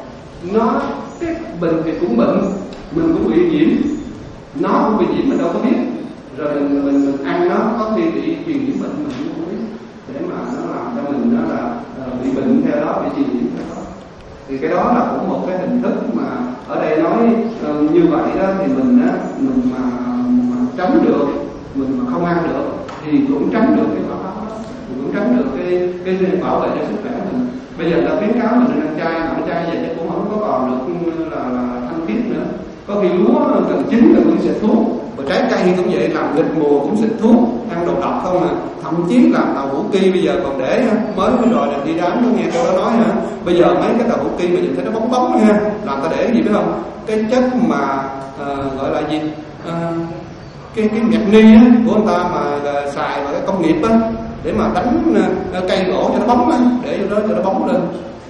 nó cái mình thì cũng bệnh, mình cũng bị nhiễm, nó cũng bị nhiễm mình đâu có biết. Rồi mình mình, mình ăn nó có khi bị truyền nhiễm bệnh mình cũng không biết, để mà nó làm cho mình nó là uh, bị bệnh theo đó, bị truyền nhiễm theo đó. Thì cái đó là cũng một cái hình thức mà ở đây nói uh, như vậy đó, thì mình á mình mà, mà tránh được, mình mà không ăn được thì cũng tránh được cái quả báo đó, mình cũng tránh được cái cái bảo vệ cho sức khỏe mình. Bây giờ ta khuyến cáo mình ăn chay, ăn chay vậy chứ cũng không có còn được là, là thanh khiết nữa. Có khi lúa gần chín là cũng xịt thuốc, và trái cây cũng vậy, làm nghịch mùa cũng xịt thuốc, ăn đồ độc không à. Thậm chí là tàu hủ ki bây giờ còn để mới mới rồi là đi đám nó nghe câu đó nói hả. Bây giờ mấy cái tàu hủ ki mà nhìn thấy nó bóng bóng ha, làm ta để gì biết không? Cái chất mà uh, gọi là gì? Uh, cái cái nhạc ni á, của người ta mà uh, xài vào cái công nghiệp á, để mà đánh uh, cây gỗ cho nó bóng á, để cho nó cho nó bóng lên.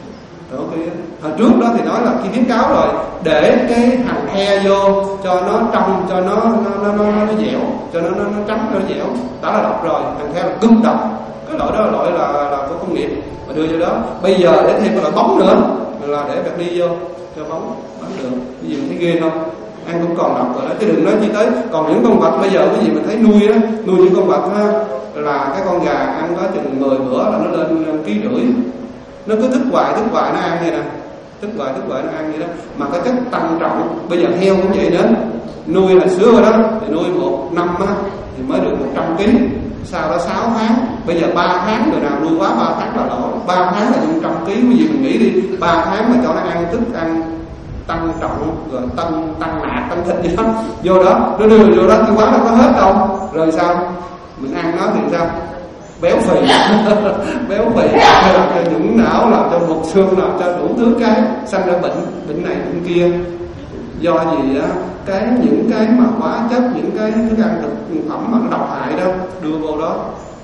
Ở khi hồi trước đó thì nói là khi khuyến cáo rồi để cái hành he vô cho nó trong, cho nó nó nó, nó, nó dẻo, cho nó nó, nó trắng, nó dẻo, đã là độc rồi. Hành he là cực độc, cái loại đó là loại là là có công nghiệp mà đưa vô đó. Bây giờ để thêm cái loại bóng nữa là để bạc đi vô cho bóng bắn được. Cái gì mình thấy ghê không? Ăn cũng còn độc rồi đó, chứ đừng nói chi tới. Còn những con vật bây giờ cái gì mình thấy nuôi đó, nuôi những con vật ha, là cái con gà ăn có chừng mười bữa là nó lên ký rưỡi. Nó cứ thức hoài thức hoài nó ăn vậy nè, thức hoài thức hoài nó ăn vậy đó, mà cái chất tăng trọng. Bây giờ heo cũng vậy nữa, nuôi là xưa đó thì nuôi một năm á thì mới được một trăm ký, sau đó sáu tháng, bây giờ ba tháng, người nào nuôi quá ba tháng là lỗ, ba tháng là một trăm ký. Cái gì mình nghĩ đi, ba tháng mà cho nó ăn thức ăn tăng trọng rồi tăng tăng nạc tăng thịt gì đó vô đó, nó đưa vô đó tiêu hóa nó có hết đâu, rồi sao mình ăn nó thì sao? Béo phì béo phì làm cho nhũng não, làm cho mục xương, làm cho đủ thứ cái sanh ra bệnh bệnh này bệnh kia. Do gì á? Cái những cái mà hóa chất, những cái thức ăn thực phẩm mà nó độc hại đó đưa vô đó.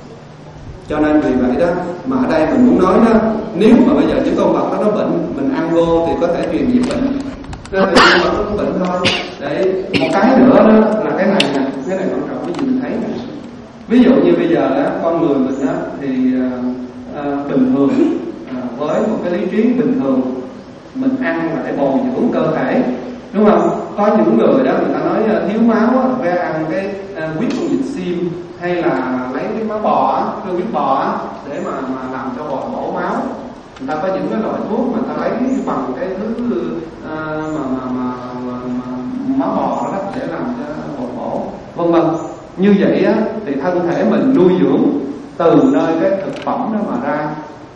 Cho nên vì vậy đó mà ở đây mình muốn nói đó, nếu mà bây giờ những con vật đó nó bệnh, mình ăn vô thì có thể truyền nhiễm bệnh, nên là con vật nó có bệnh thôi. Để một cái nữa đó là cái này nè, cái này quan trọng, cái gì mình thấy nè. Ví dụ như bây giờ đó, con người mình đó thì uh, uh, bình thường uh, với một cái lý trí bình thường mình ăn là để bồi dưỡng cơ thể, đúng không? Có những người đó người ta nói uh, thiếu máu á, phải ăn cái uh, huyết con vịt sim, hay là lấy cái máu bò á, cái huyết bò á, để mà mà làm cho bò bổ máu. Người ta có những cái loại thuốc mà ta lấy bằng cái thứ uh, mà, mà, mà, mà, mà máu bò đó để làm cho bò bổ, vân vân. Như vậy á, thì thân thể mình nuôi dưỡng từ nơi cái thực phẩm đó mà ra.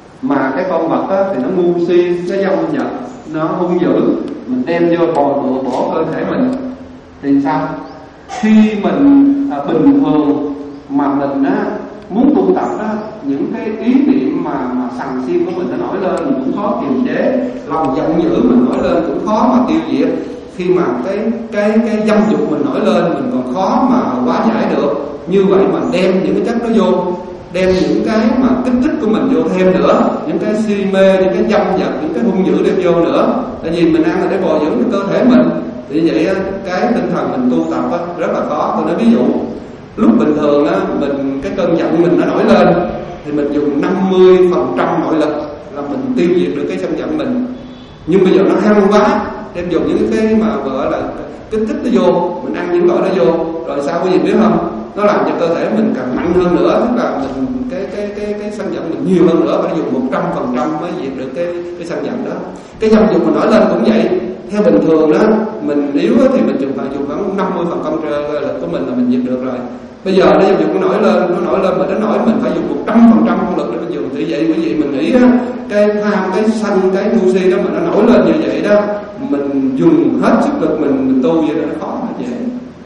Mà cái con vật á, thì nó ngu si, nó dâm dật, nó hung dữ, mình đem vô bồi bổ bổ cơ thể mình thì sao? Khi mình à, bình thường mà mình á, muốn tu tập á, những cái ý niệm mà, mà sằng xiên của mình nó nổi lên mình cũng khó kiềm chế, lòng giận dữ mình nổi lên cũng khó mà tiêu diệt. Khi mà cái cái cái dâm dục mình nổi lên mình còn khó mà hóa giải được. Như vậy mà đem những cái chất đó vô, đem những cái mà kích thích của mình vô thêm nữa, những cái si mê, những cái dâm dật, những cái hung dữ đem vô nữa. Tại vì mình ăn là để bồi dưỡng cơ thể mình. Thì vậy cái tinh thần mình tu tập á, rất là khó. Tôi nói ví dụ, lúc bình thường á, mình cái cơn giận mình nó nổi lên thì mình dùng năm mươi phần trăm nội lực là mình tiêu diệt được cái cơn giận mình. Nhưng bây giờ nó hăng quá, đem dùng những cái mà gọi là kích thích nó vô, mình ăn những loại đó vô, rồi sao có gì biết không? Nó làm cho cơ thể mình càng mạnh hơn nữa, tức là mình cái cái cái cái sân giận mình nhiều hơn nữa, phải dùng một trăm phần trăm mới diệt được cái cái sân giận đó. Cái dâm dục mình nổi lên cũng vậy. Theo bình thường đó, mình yếu thì mình dùng phải dùng khoảng năm mươi phần trăm lực của mình là mình diệt được rồi. Bây giờ nó dâm dục nó nổi lên, nó nổi lên mà nó nổi mình phải dùng một trăm phần trăm công lực để mình dùng. Thì vậy quý vị mình nghĩ á, cái tham, cái sân, cái ngu si đó mà nó nổi lên như vậy đó, mình dùng hết sức lực mình, mình tu vậy là nó khó mà dễ,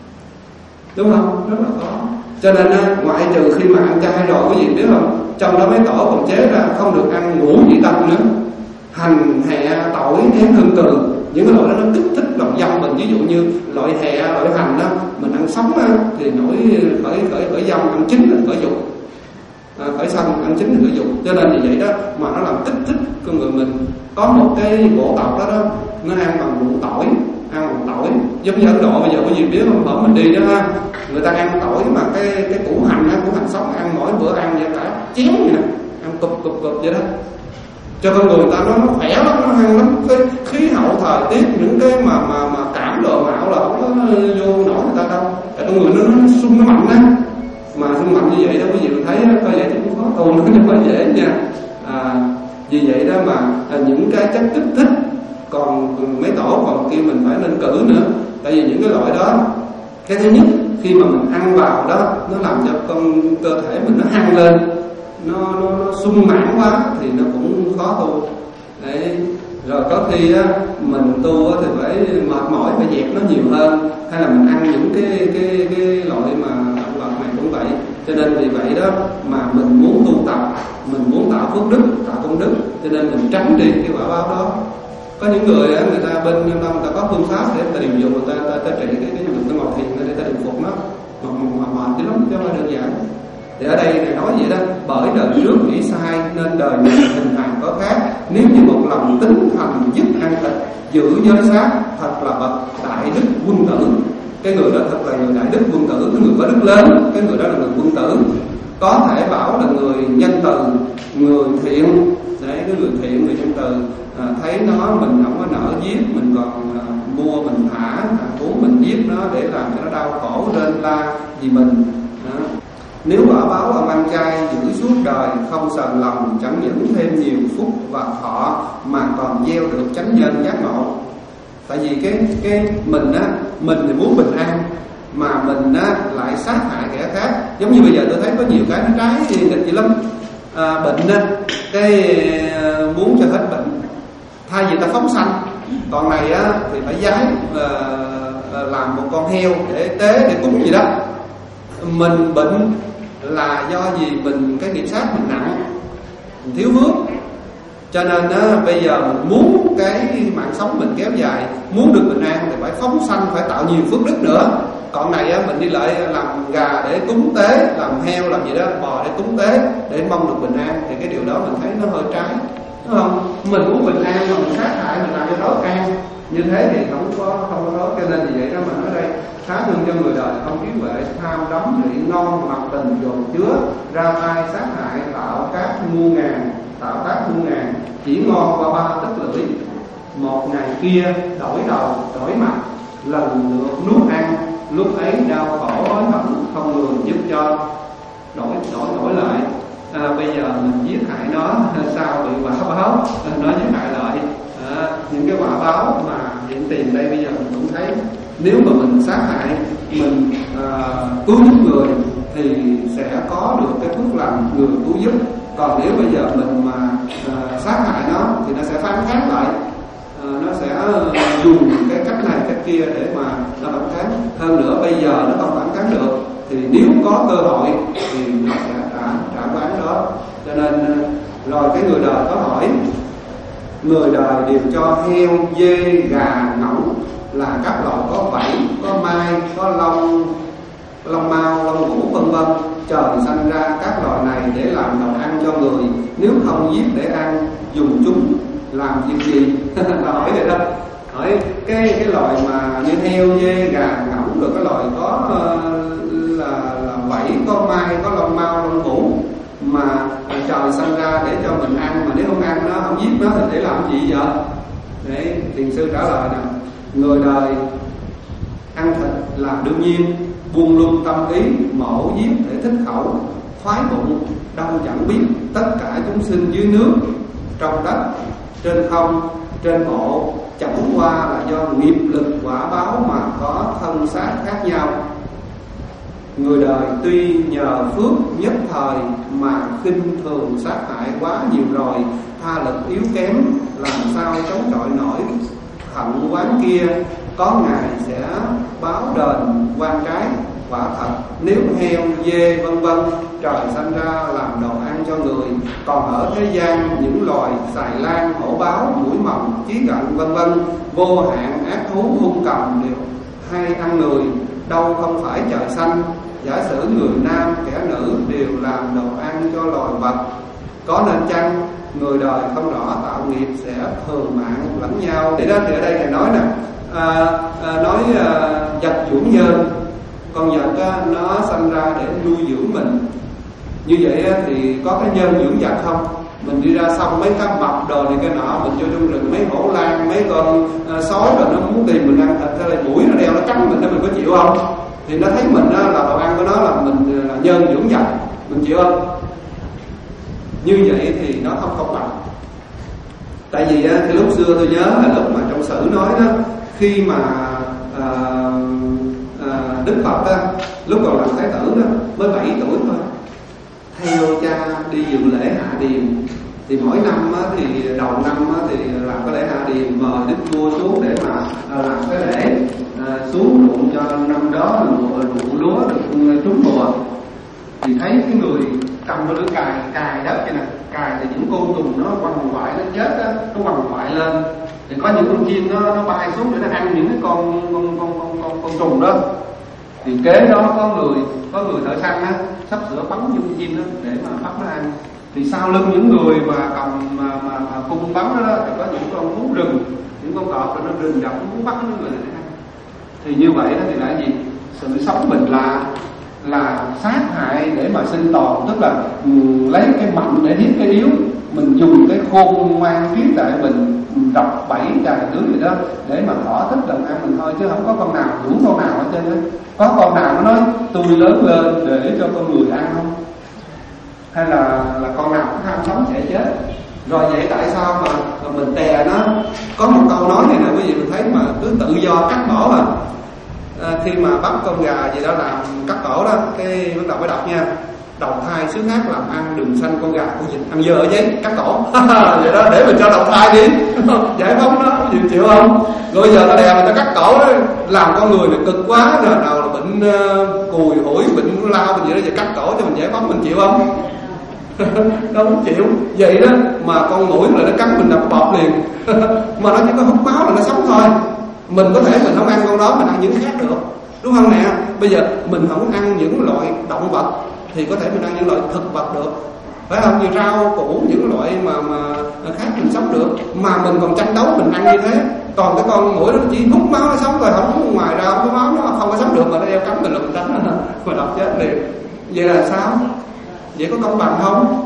đúng không? Rất là khó. Cho nên á, ngoại trừ khi mà ăn chay rồi quý vị biết không, trong đó mấy tổ còn chế ra không được ăn ngũ vị tâm nữa, hành, hẹ, tỏi, nén, hương, từ. Những cái loại đó nó kích thích lòng dâm mình. Ví dụ như loại hẹ, loại hành đó mình ăn sống á, thì nổi khởi khởi khởi dâm, ăn chín là khởi dục, à, khởi sân, ăn chín là khởi dục. Cho nên như vậy đó mà nó làm kích thích con người mình. Có một cái bộ tộc đó, đó nó ăn bằng rượu tỏi, ăn bằng tỏi, giống như Ấn Độ bây giờ có gì biết không? Hôm mình đi đó ha, người ta ăn tỏi mà cái cái củ hành á, củ hành sống ăn mỗi bữa ăn vậy cả chén vậy nè, ăn cục cục cục vậy đó. Cho con người ta nó nó khỏe lắm, nó ăn lắm. Cái khí hậu thời tiết, những cái mà mà mà cảm độ mạo là không có vô nổi người ta đâu. Tại con người nó nó sung nó mạnh á, mà sung mạnh như vậy đó quý vị mình thấy coi vậy thì cũng khó tu, nó không phải dễ nha. À, vì vậy đó mà à, những cái chất kích thích, còn mấy tổ còn kia mình phải nên cử nữa. Tại vì những cái loại đó, cái thứ nhất khi mà mình ăn vào đó, nó làm cho con cơ thể mình nó hăng lên, nó nó, nó sung mãn quá thì nó cũng khó tu. Đấy. Rồi có khi á, mình tu á, thì phải mệt mỏi, phải dẹp nó nhiều hơn, hay là mình ăn những cái cái cái loại mà động vật này cũng vậy. Cho nên vì vậy đó mà mình muốn tu tập, mình muốn tạo phước đức, tạo công đức, cho nên mình tránh đi cái quả báo đó. Có những người á, người ta bên người ta có phương pháp để người ta điều dụng, người ta ta, ta trị cái cái cái ngồi thiền để ta điều phục nó, mà mà mệt chứ lắm chứ không phải đơn giản. Thì ở đây Ngài nói vậy đó: bởi đời trước nghĩ sai nên đời này hình hài có khác. Nếu như một lòng tính thành dứt ăn thịt, giữ giới sát, thật là bậc đại đức quân tử. Cái người đó thật là người đại đức quân tử, cái người có đức lớn, cái người đó là người quân tử. Có thể bảo là người nhân từ, người thiện. Đấy, cái người thiện, người nhân từ, à, thấy nó mình không có nỡ giết, mình còn à, mua mình thả, à, uống mình giết nó để làm cho nó đau khổ lên la vì mình. Đó. Nếu quả báo ông ăn chay giữ suốt đời, không sờn lòng, chẳng những thêm nhiều phúc và thọ mà còn gieo được chánh nhân giác ngộ. Tại vì cái cái mình á, mình thì muốn bình an mà mình á lại sát hại kẻ khác. Giống như bây giờ tôi thấy có nhiều cái nó trái nghịch vậy lắm. À, bệnh á, cái muốn cho hết bệnh, thay vì ta phóng sanh, còn này á thì phải giái à, làm một con heo để tế để cúng gì đó. Mình bệnh là do gì? Mình cái nghiệp sát mình nặng, mình thiếu phước, cho nên á, bây giờ mình muốn cái mạng sống mình kéo dài, muốn được bình an thì phải phóng sanh, phải tạo nhiều phước đức nữa. Còn này á, mình đi lại làm gà để cúng tế, làm heo làm gì đó, bò để cúng tế để mong được bình an, thì cái điều đó mình thấy nó hơi trái, đúng không? Mình muốn bình an mà mình sát hại, mình làm cho đối an, như thế thì không có không có đối. Cho nên vì vậy đó mình nói đây: khá thương cho người đời không trí huệ, tham đắm rượu ngon, mặc tình dồn chứa, ra tay sát hại, tạo các muôn ngàn, tạo tác muôn ngàn, chỉ ngon qua ba tức lưỡi. Một ngày kia đổi đầu đổi mặt, lần lượt nuốt ăn, lúc ấy đau khổ hối hận, không người giúp cho. Đổi đổi đổi lại, à, bây giờ mình giết hại nó, sao bị quả báo nó giết hại lại. À, những cái quả báo mà hiện tiền đây bây giờ mình cũng thấy, nếu mà mình sát hại, mình à, cứu giúp người thì sẽ có được cái phước lành người cứu giúp. Còn nếu bây giờ mình mà à, sát hại nó thì nó sẽ phản kháng lại, à, nó sẽ dùng cái cách này cách kia để mà nó phản kháng. Hơn nữa bây giờ nó không phản kháng được thì nếu có cơ hội thì nó sẽ trả trả bán đó. Cho nên rồi cái người đời có hỏi: người đời đều cho heo, dê, gà, ngỗng là các loại có vảy, có mai, có lông, lông mao, lông vũ vân vân. Trời sanh ra các loại này để làm đồ ăn cho người, nếu không giết để ăn, dùng chúng làm việc gì? Là hỏi vậy đó. Hỏi cái cái loại mà như heo, dê, gà, ngỗng, rồi cái loại có uh, là, là vảy, có mai, có lông mao, lông vũ mà trời sanh ra để cho mình ăn, mà nếu không ăn nó, không giết nó thì để làm gì vậy? Đấy, thiền sư trả lời nè: người đời ăn thịt là đương nhiên, buông lung tâm ý, mổ giết để thích khẩu, thoái bụng, đâu chẳng biết tất cả chúng sinh dưới nước, trong đất, trên không, trên bộ, chẳng qua là do nghiệp lực quả báo mà có thân xác khác nhau. Người đời tuy nhờ phước nhất thời mà khinh thường sát hại quá nhiều rồi, tha lực yếu kém, làm sao chống chọi nổi hận quán kia. Có ngày sẽ báo đền quan trái. Quả thật nếu heo, dê vân vân trời sanh ra làm đồ ăn cho người, còn ở thế gian những loài xài lan, hổ báo, muỗi mồng, chí gặn vân vân, vô hạn ác thú hung cầm đều hay ăn người, đâu không phải trời sanh. Giả sử người nam kẻ nữ đều làm đồ ăn cho loài vật, có nên chăng người đời không rõ tạo nghiệp sẽ thường mạng lẫn nhau. Thì đó thì ở đây thầy nói nè, à, à, nói à, vật dưỡng nhân, con vật á, nó sanh ra để nuôi dưỡng mình. Như vậy á, thì có cái nhân dưỡng vật không? Mình đi ra xong mấy cá mập đồ này cái nọ, mình cho trong rừng mấy hổ lang, mấy con à, sói rồi nó muốn tìm mình ăn thịt, hay là mũi nó đeo nó cắn mình đó, mình có chịu không? Thì nó thấy mình á, là đồ ăn của nó là mình là nhân dưỡng vật, mình chịu không? Như vậy thì nó không công bằng. Tại vì á, cái lúc xưa tôi nhớ là lúc mà trong sử nói đó, khi mà à, à, Đức Phật á, lúc còn làm thái tử đó, mới bảy tuổi thôi, theo cha đi dự lễ hạ điền. Thì mỗi năm á, thì đầu năm á, thì làm cái lễ hạ điền, mời Đức Vua xuống để mà à, làm cái lễ à, xuống ruộng cho năm đó là ruộng lúa được trúng mùa. Thì thấy cái người cầm cái lưỡi cài cài đất vậy nè, cài thì những côn trùng nó quằn quại, nó chết á, nó quằn quại lên. Thì có những con chim nó, nó bay xuống để nó ăn những cái con con con con con, con trùng đó. Thì kế đó có người có người thợ săn á, sắp sửa bắn dung chim đó để mà bắt nó ăn. Thì sau lưng những người mà cầm mà, mà, mà cung bắn đó, đó thì có những con thú rừng, những con cọp rồi nó rình rập nó muốn bắt những người này để ăn. Thì như vậy đó thì là gì? Sự sống mình là là sát hại để mà sinh tồn, tức là um, lấy cái mạnh để hiếp cái yếu, mình dùng cái khôn ngoan trí tuệ mình đập bẫy trà lưới gì đó để mà thỏa thích lần ăn mình thôi, chứ không có con nào đủ con nào ở trên đó. Có con nào nó nói tôi lớn lên để cho con người ăn không? Hay là là con nào cũng tham sống sẽ chết? Rồi vậy tại sao mà, mà mình tè nó? Có một câu nói này nè quý vị, mình thấy mà cứ tự do cắt bỏ à. À, khi mà bắt con gà gì đó làm cắt cổ đó, cái bắt đầu mới đọc nha: đầu thai xứ khác làm ăn, đừng sanh con gà con vịt ăn dơ ở giấy cắt cổ. Vậy đó để mình cho đầu thai đi giải phóng nó, chịu chịu không? Rồi bây giờ nó đè mình ta cắt cổ đó, làm con người này cực quá rồi, nào là bệnh uh, cùi hủi, bệnh lao bệnh gì đó, giờ cắt cổ cho mình giải phóng, mình chịu không? Đâu không chịu. Vậy đó mà con muỗi là nó cắn mình đập bọt liền. Mà nó chỉ có hút máu là nó sống thôi. Mình có thể mình không ăn con đó, mình ăn những khác được, đúng không nè? Bây giờ mình không ăn những loại động vật thì có thể mình ăn những loại thực vật được, phải không? Như rau củ, những loại mà mà khác mình sống được, mà mình còn tranh đấu mình ăn như thế. Còn cái con muỗi nó chỉ hút máu nó sống rồi, không, ngoài ra không có máu nó không có sống được, mà nó đeo cắn mình là mình đánh nó mà đập chết liền. Vậy là sao? Vậy có công bằng không?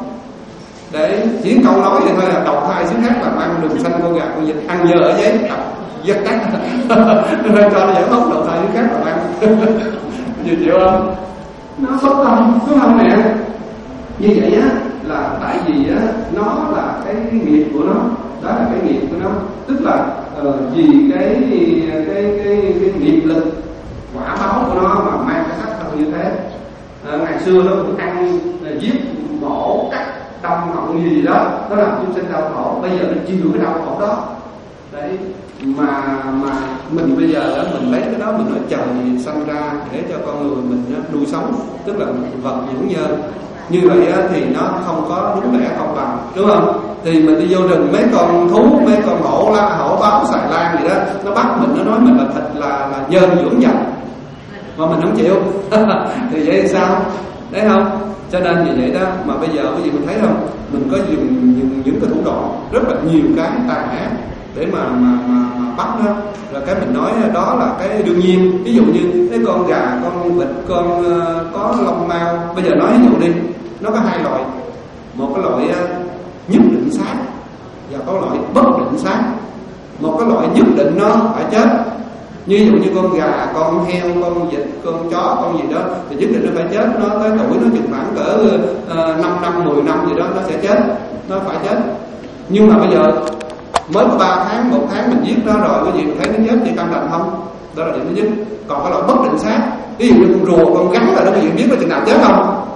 Để chỉ câu nói vậy thôi là đầu thai xứ khác làm ăn, đừng sanh con gà con vịt ăn dơ ở giấy giật cắt cho nó giải phóng đầu thai xứ khác làm ăn. Nhiều chịu không? Nó sống công, đúng không nè? Như vậy á là tại vì á nó là cái nghiệp của nó, đó là cái nghiệp của nó, tức là uh, vì cái cái cái cái nghiệp lực quả báo của nó mà mang cái sắc thân như thế. À, ngày xưa nó cũng ăn giết mổ cắt đâm họng gì, gì đó, nó làm chúng sinh đau khổ. Bây giờ nó chịu cái đau khổ đó đấy, mà mà mình bây giờ đó mình lấy cái đó mình nói trời sanh ra để cho con người mình nuôi sống, tức là vật dưỡng nhân. Như vậy á, thì nó không có đúng lẽ công bằng, đúng không? Thì mình đi vô rừng mấy con thú, mấy con hổ la hổ báo xài lan gì đó, nó bắt mình, nó nói mình là thịt là là nhân dưỡng vật mà mình không chịu. Thì vậy thì sao? Đấy không? Cho nên vì vậy đó mà bây giờ cái gì mình thấy không, mình có dùng những, những cái thủ đoạn rất là nhiều cái tàn ác để mà mà, mà, mà bắt nó. Rồi cái mình nói đó là cái đương nhiên. Ví dụ như cái con gà, con vịt, con uh, có lông mao. Bây giờ nói ví dụ đi, nó có hai loại, một cái loại uh, nhất định sát và có loại bất định sát. Một cái loại nhất định nó phải chết, như ví dụ như con gà, con heo, con vịt, con chó, con gì đó thì nhất định nó phải chết. Nó tới tuổi nó chừng khoảng cỡ uh, năm năm, mười năm gì đó nó sẽ chết, nó phải chết. Nhưng mà bây giờ mới có ba tháng, một tháng mình giết nó rồi, cái gì mình thấy nó chết thì căng đành không? Đó là điểm thứ nhất. Còn cái loại bất định sát, ví dụ như con rùa, con rắn là nó, cái gì biết là chừng nào chết không?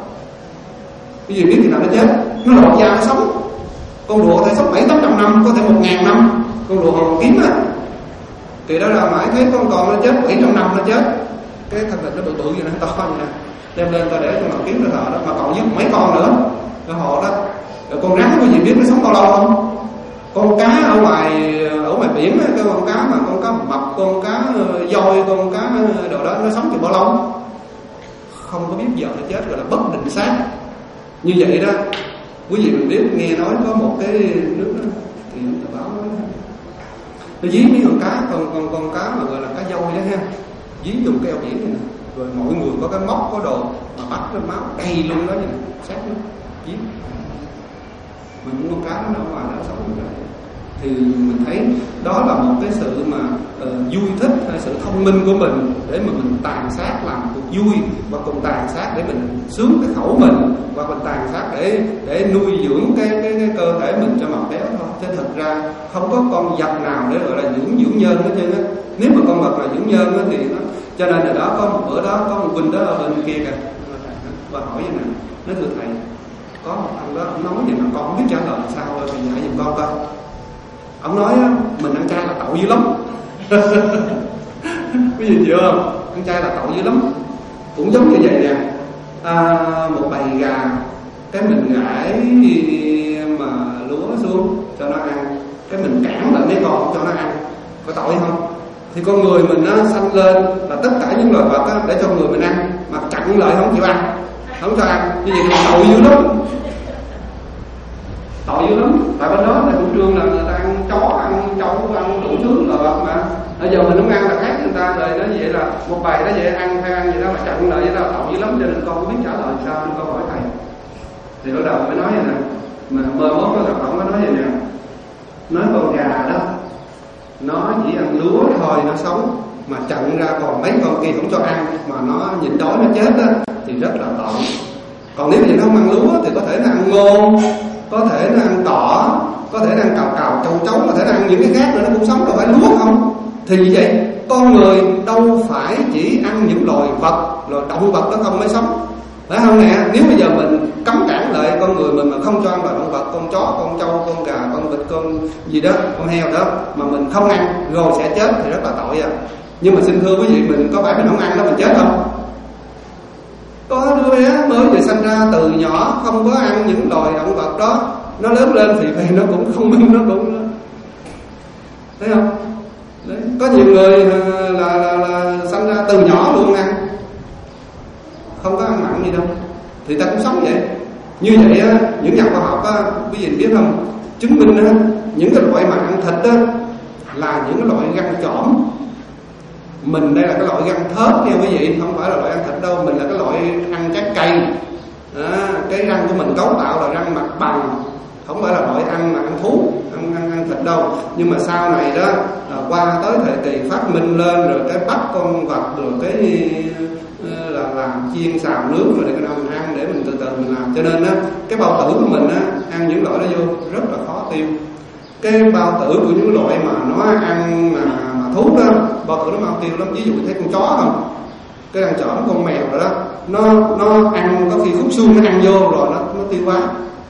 Cái gì biết chừng nào nó chết? Nó lột da nó sống. Con rùa có thể sống bảy tám trăm năm, có thể một ngàn năm. Con rùa hòn kiếm á, thì đó là mãi thấy con còn nó chết bảy trăm năm nó chết, cái thân thịt nó bự bự như nó to như nè, đem lên ta để trong lò kiếm rồi đó. Mà còn với mấy con nữa, cái họ đó. Rồi con rắn có gì biết nó sống bao lâu không? Con cá ở ngoài ở ngoài biển á, cái con cá mà con cá mập, con cá voi, con cá đồ đó nó sống chừng bao lâu? Không có biết giờ nó chết, gọi là bất định sát. Như vậy đó, quý vị mình biết nghe nói có một cái nước đó, thì tờ báo nói nó dí mấy con cá, con con con cá mà gọi là cá voi đó ha, dí dùng cái eo biển này nè, rồi mọi người có cái móc có đồ mà bắt nó máu đầy luôn đó, nhìn sát nó dí. Mình cũng con cá nó ở ngoài nó sống như vậy. Thì mình thấy đó là một cái sự mà uh, vui thích hay sự thông minh của mình để mà mình tàn sát làm cuộc vui, và còn tàn sát để mình sướng cái khẩu mình, và còn tàn sát để để nuôi dưỡng cái cái, cái cơ thể mình cho mập béo thôi. Chứ thực ra không có con vật nào để gọi là dưỡng dưỡng nhân hết trơn á. Nếu mà con vật là dưỡng nhân á thì nó, cho nên là đó có một bữa đó có một huynh đó ở bên kia kìa, và hỏi vậy nè, nói thưa thầy, có một anh đó ông nói vậy mà con không biết trả lời sao rồi, thì dạy giùm con coi. Ông nói mình ăn chay là tội dữ lắm. Có gì chịu không? Ăn chay là tội dữ lắm. Cũng giống như vậy nè, à, một bầy gà, cái mình gãi mà lúa xuống cho nó ăn, cái mình cản lại mấy con cho nó ăn, có tội không? Thì con người mình nó sanh lên là tất cả những loài vật á, để cho người mình ăn, mà chặn lại không chịu ăn, không cho ăn, như vậy thì tội dữ lắm, tội dữ lắm. Tại bên đó là chủ trương là người ta ăn chó, ăn trâu, ăn đủ thứ loài vật mà. Bây giờ mình không ăn là khác người ta, rồi nó vậy là một bài nó vậy ăn hay ăn gì đó mà chặn lại vậy đó, tội dữ lắm. Cho nên con không biết trả lời sao, nên con hỏi thầy. Thì lúc đầu mới nói vậy nè, mà mơ mốt cái thằng mới nói vậy nè, nói con gà đó nó chỉ ăn lúa thôi nó sống, mà chặn ra còn mấy con kia không cho ăn mà nó nhịn đói nó chết á thì rất là tội. Còn nếu như nó không ăn lúa thì có thể nó ăn ngô, có thể nó ăn tỏ, có thể nó ăn cào cào châu chấu, có thể nó ăn những cái khác nữa, nó cũng sống, đâu phải lúa không. Thì như vậy con người đâu phải chỉ ăn những loài vật, loài động vật đó không mới sống, phải không nè? Nếu bây giờ mình cấm cản lại con người mình mà không cho ăn loài động vật, con chó, con trâu, con gà, con vịt, con gì đó, con heo đó, mà mình không ăn rồi sẽ chết thì rất là tội à. Nhưng mà xin thưa quý vị, mình có phải mình không ăn đó mình chết không? Có đứa bé mới vừa sinh ra từ nhỏ không có ăn những loài động vật đó, nó lớn lên thì về nó cũng thông minh, nó cũng thấy không? Đấy. Có nhiều người là, là, là sinh ra từ nhỏ luôn ăn, không có ăn mặn gì đâu, thì ta cũng sống vậy. Như vậy á, những nhà khoa học á, quý vị biết không, chứng minh á, những cái loại mà ăn thịt á là những cái loại răng chỏm. Mình đây là cái loại răng thớt nha quý vị, không phải là loại ăn thịt đâu, mình là cái loại ăn trái cây. À, cái răng của mình cấu tạo là răng mặt bằng, không phải là loại ăn mà ăn thú, ăn, ăn, ăn thịt đâu. Nhưng mà sau này đó, à, qua tới thời kỳ phát minh lên rồi cái bắt con vật, rồi cái là làm chiên xào nướng rồi để cái nào mình ăn, để mình từ từ mình làm. Cho nên á, cái bao tử của mình á, ăn những loại đó vô rất là khó tiêu. Cái bao tử của những loại mà nó ăn mà, mà thú đó, bao tử nó mau tiêu lắm. Ví dụ thấy con chó không, cái răng chỏm, con mèo rồi đó, nó nó ăn có khi khúc xương nó ăn vô rồi nó nó tiêu hóa.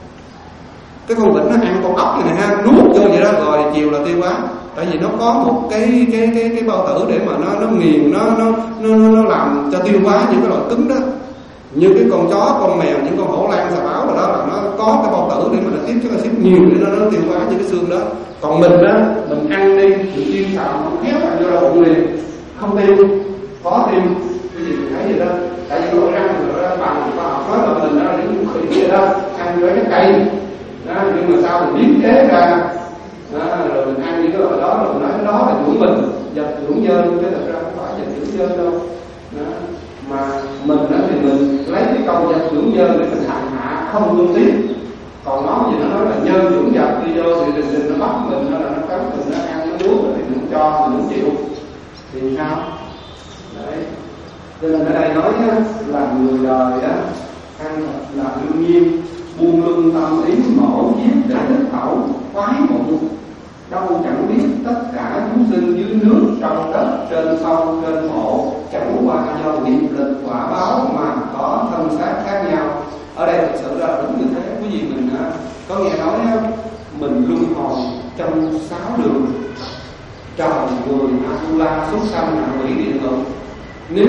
Cái con vịt nó ăn con ốc này nè ha, nuốt vô vậy đó rồi chiều là tiêu hóa. Tại vì nó có một cái cái cái cái bao tử để mà nó nó nghiền, nó nó nó nó làm cho tiêu hóa những cái loại cứng đó. Như cái con chó, con mèo, những con hổ lang, xà báo rồi đó là nó có cái bao tử để mà nó tiếp cho nó xếp nhiều để nó, nó tiêu hóa những cái xương đó. Còn mình đó, mình ăn đi, mình chiên xào không khéo ăn vô đầu bụng liền, không tiêu, có tiêu. Cái gì mình thấy vậy đó. Tại vì cái răng mình nó bằng khoa học nói là mình nó những khỉ vậy đó, ăn với cái cây đó, nhưng mà sao mình biến chế ra đó, rồi mình ăn những cái loại đó, rồi mình nói cái đó là dưỡng mình, vật dưỡng dơ, chứ thật ra không phải vật dưỡng dơ đâu đó. Mà mình đó thì mình lấy cái câu vật dưỡng dơ để mình hành hạ không luôn tiếp. Còn nó gì nó nói là nhân dưỡng vật đi vô thì đình đình nó bắt mình, nó là nó cấm mình, nó ăn nó uống thì mình không cho, mình không chịu thì sao? Đấy. Cho nên ở đây nói á, là người đời á ăn là đương nhiên, buông lưng tâm ý mổ giết để thích khẩu khoái bụng, đâu chẳng biết tất cả chúng sinh dưới nước, trong đất, trên sông, trên hồ, chẳng qua do nghiệp lực quả báo mà có thân xác khác nhau. Ở đây thực sự là đúng như thế. Quý vị mình á, có nghe nói á, mình luân hồi trong sáu đường: trời, người, Atula, súc sanh, ngạ quỷ, địa ngục. Nếu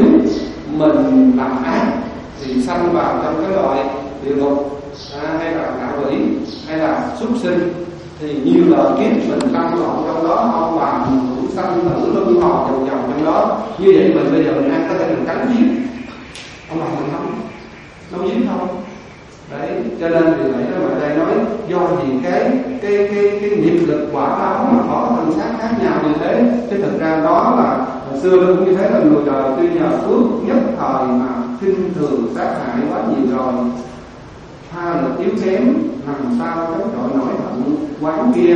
mình làm ác thì sanh vào trong cái loại địa ngục, à, hay là ngạ quỷ, hay là súc sinh, thì nhiều đời kiếp mình lăn lộn trong đó, ông bà mình cũng sanh tử luân hồi vòng vòng trong đó. Như vậy mình bây giờ mình ăn có thể mình cắn giết ông bà mình không, đâu giết không. Đấy, cho nên vì vậy đó mà đây nói do vì cái cái cái cái nghiệp lực quả báo mà có thân xác khác nhau như thế, chứ thực ra đó là hồi xưa cũng như thế, là người đời tuy nhờ phước nhất thời mà kinh thường sát hại quá nhiều rồi, tha lực yếu kém, làm sao chống chọi nổi hận quán kia.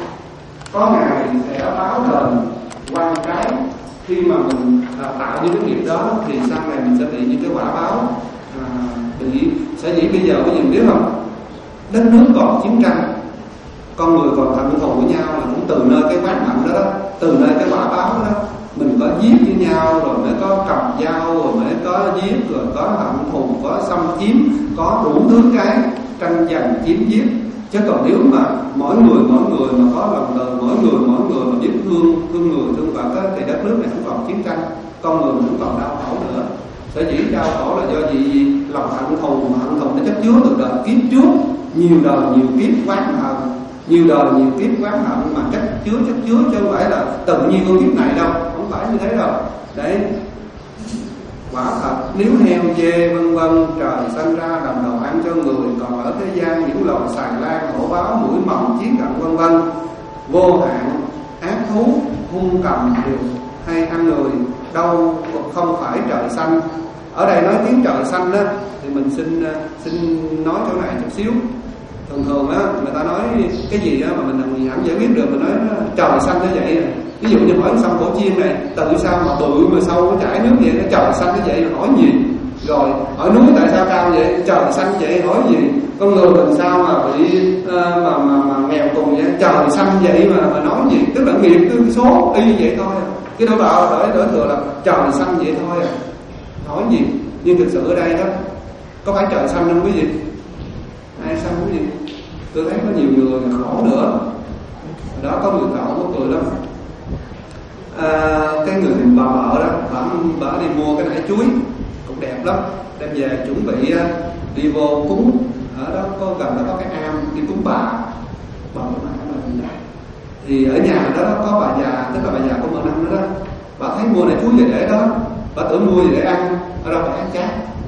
Có ngày sẽ báo đền quan trái. Khi mà mình à, tạo những cái nghiệp đó thì sau này mình sẽ bị những cái quả báo à, bị sẽ dĩ. Bây giờ có nhìn biết không, đất nước còn chiến tranh, con người còn hận thù với nhau là cũng từ nơi cái quán hận đó, đó, từ nơi cái quả báo đó. Mình có giết với nhau rồi mới có cầm dao, rồi mới có giết, rồi có hận thù, có xâm chiếm, có đủ thứ cái tranh giành chiếm giết. Chứ còn nếu mà mỗi người mỗi người mà có lòng từ, mỗi người mỗi người mà biết thương thương người thương vật á, thì đất nước này không còn chiến tranh, con người mình không còn đau khổ nữa. Sở dĩ đau khổ là do gì? Lòng hận thù, mà hận thù nó chất chứa từ đời kiếp trước, nhiều đời nhiều kiếp oán hận, nhiều đời nhiều kiếp oán hận mà chất chứa chất chứa chứ không phải là tự nhiên của kiếp này đâu, không phải như thế đâu. Đấy, quả thật nếu heo dê vân vân trời sanh ra làm đồ ăn cho người, còn ở thế gian những loài xài lan, hổ báo, muỗi mồng, chiếc cặn vân vân vô hạn ác thú hung cầm đều hay ăn người, đâu không phải trời sanh. Ở đây nói tiếng trời sanh đó thì mình xin xin nói chỗ này chút xíu. Thường thường á người ta nói cái gì á mà mình mình hẳn giải quyết được, mình nói trời sanh như vậy. Ví dụ như hỏi sông Cổ Chiên này, từ sao mà bự mà sâu có chảy nước vậy, nó trời xanh như vậy, hỏi gì? Rồi hỏi núi tại sao cao vậy, trời xanh vậy, hỏi gì? Con người mình sao mà bị uh, mà, mà mà nghèo cùng vậy, trời xanh vậy mà mà nói gì? Tức là nghiệp cứ số y như vậy thôi. Cái đó bảo đổi đổi thừa là trời xanh vậy thôi à. Hỏi gì? Nhưng thực sự ở đây đó có phải trời xanh không quý vị? Ai xanh quý vị? Tôi thấy có nhiều người khổ nữa. Đó có người cậu có cười lắm. À, cái người bà vợ đó, bà, bà đi mua cái nải chuối cũng đẹp lắm, đem về chuẩn bị đi vô cúng. Ở đó có gần đó có cái am đi cúng bà bà mẹ. Thì ở nhà đó có bà già, tức là bà già của mợ Năm đó, đó bà thấy mua nải chuối về để đó, bà tưởng mua gì để ăn, ở đâu phải ăn chát.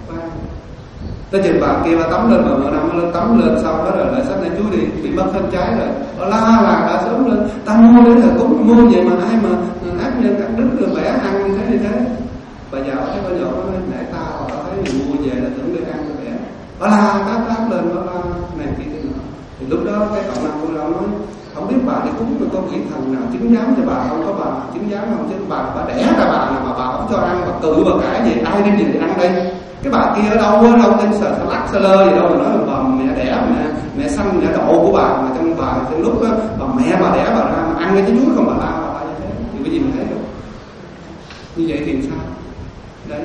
Tới chừng bà kia bà tắm lên, bà mợ Năm lên tắm lên xong đó rồi lại xách nải chuối đi, bị mất hết trái rồi. Bà la là bà sớm lên, ta mua đến là cúng, mua vậy mà ai mà ác nhân cắt đứt rồi bẻ ăn như thế như thế. Bà già thấy bà nhỏ nói nãy tao tao thấy người mua về là tưởng để ăn rồi bẻ. Bà la tát tát lên, bà la này kia kia nọ. Thì lúc đó cái cậu Năm của lão nói không biết bà đi cúng rồi có quỷ thần nào chứng giám cho bà không, có bà chứng giám không chứ bà bà đẻ ra bà nào mà bà không cho ăn, bà cự bà cãi gì ai đem gì để ăn đây. Cái bà kia ở đâu á, đâu tên sờ lắc sờ lơ gì đâu mà nói là bà mẹ đẻ mẹ mẹ sanh mẹ độ của bà, mà trong bà trong lúc á bà mẹ bà đẻ bà ra mà ăn cái chuối không bà la bà la như thế thì cái gì mình thấy được. Như vậy thì sao? Đấy,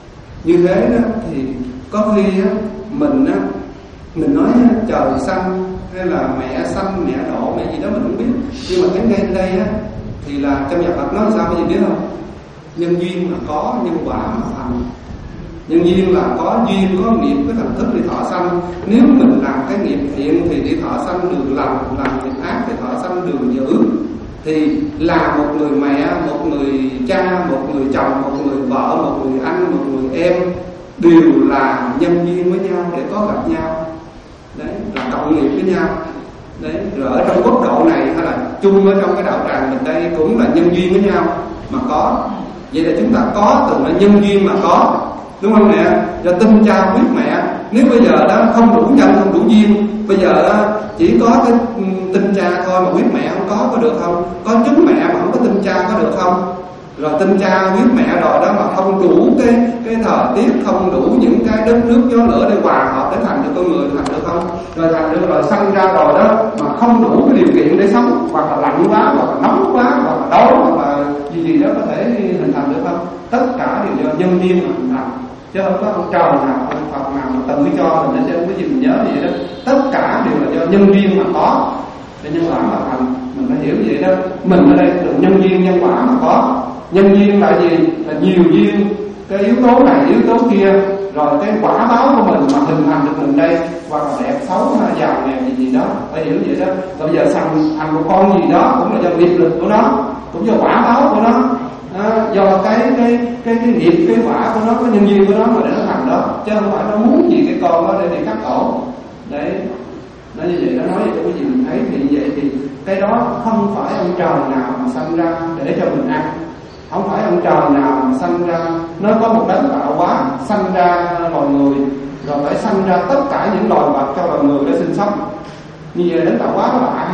như thế đó thì có khi á mình á mình nói trời sanh hay là mẹ sanh mẹ độ mẹ gì đó mình không biết, nhưng mà cái ngay đây á thì là trong nhà Phật nói sao cái gì biết không? Nhân duyên là có, nhân quả mà thành. Nhân duyên là có duyên, có nghiệp, có thành thức đi thọ sanh. Nếu mình làm cái nghiệp thiện thì đi thọ sanh đường lành, làm nghiệp ác thì thọ sanh đường dữ. Thì là một người mẹ, một người cha, một người chồng, một người vợ, một người anh, một người em đều là nhân duyên với nhau để có gặp nhau. Đấy, là cộng nghiệp với nhau. Đấy, rồi ở trong quốc độ này hay là chung ở trong cái đạo tràng mình đây cũng là nhân duyên với nhau mà có. Vậy là chúng ta có từ là nhân duyên mà có, đúng không mẹ? Do tinh cha huyết mẹ. Nếu bây giờ đó không đủ nhân, không đủ duyên, bây giờ đó chỉ có cái tinh cha thôi mà huyết mẹ không có có được không? Có trứng mẹ mà không có tinh cha có được không? Rồi tinh cha huyết mẹ rồi đó mà không đủ cái cái thời tiết, không đủ những cái đất nước gió lửa để hòa hợp để thành được con người, thành được không? Rồi thành được rồi sanh ra rồi đó mà không đủ cái điều kiện để sống, hoặc là lạnh quá, hoặc là nóng quá, hoặc là đói, hoặc là gì gì đó có thể hình thành được không? Tất cả đều do nhân duyên mà hình thành, chứ không có ông trời nào, ông Phật nào mà tự cho mình để cho cái gì mình nhớ vậy đó. Tất cả đều là do nhân duyên mà có, để nhân quả mà thành. Mình phải hiểu vậy đó. Mình ở đây được nhân duyên nhân quả mà có. Nhân duyên là gì? Là nhiều duyên, cái yếu tố này yếu tố kia, rồi cái quả báo của mình mà hình thành được mình đây, hoặc là đẹp xấu giàu nghèo gì gì đó, phải hiểu vậy đó. Rồi bây giờ thành thành một con gì đó cũng là do nghiệp lực của nó, cũng do quả báo của nó. À, do cái cái cái cái nghiệp, cái quả của nó, cái nhân duyên của nó mà để nó thành đó, chứ không phải nó muốn gì cái con đó để để cắt cổ. Đấy, nó như vậy, nó nói vậy cho cái gì mình thấy thì như vậy thì cái đó không phải ông trời nào mà sanh ra để cho mình ăn, không phải ông trời nào mà sanh ra, nó có một đấng tạo hóa sanh ra loài người, rồi phải sanh ra tất cả những loài vật cho loài người để sinh sống. Như vậy đấng tạo hóa đó là ai?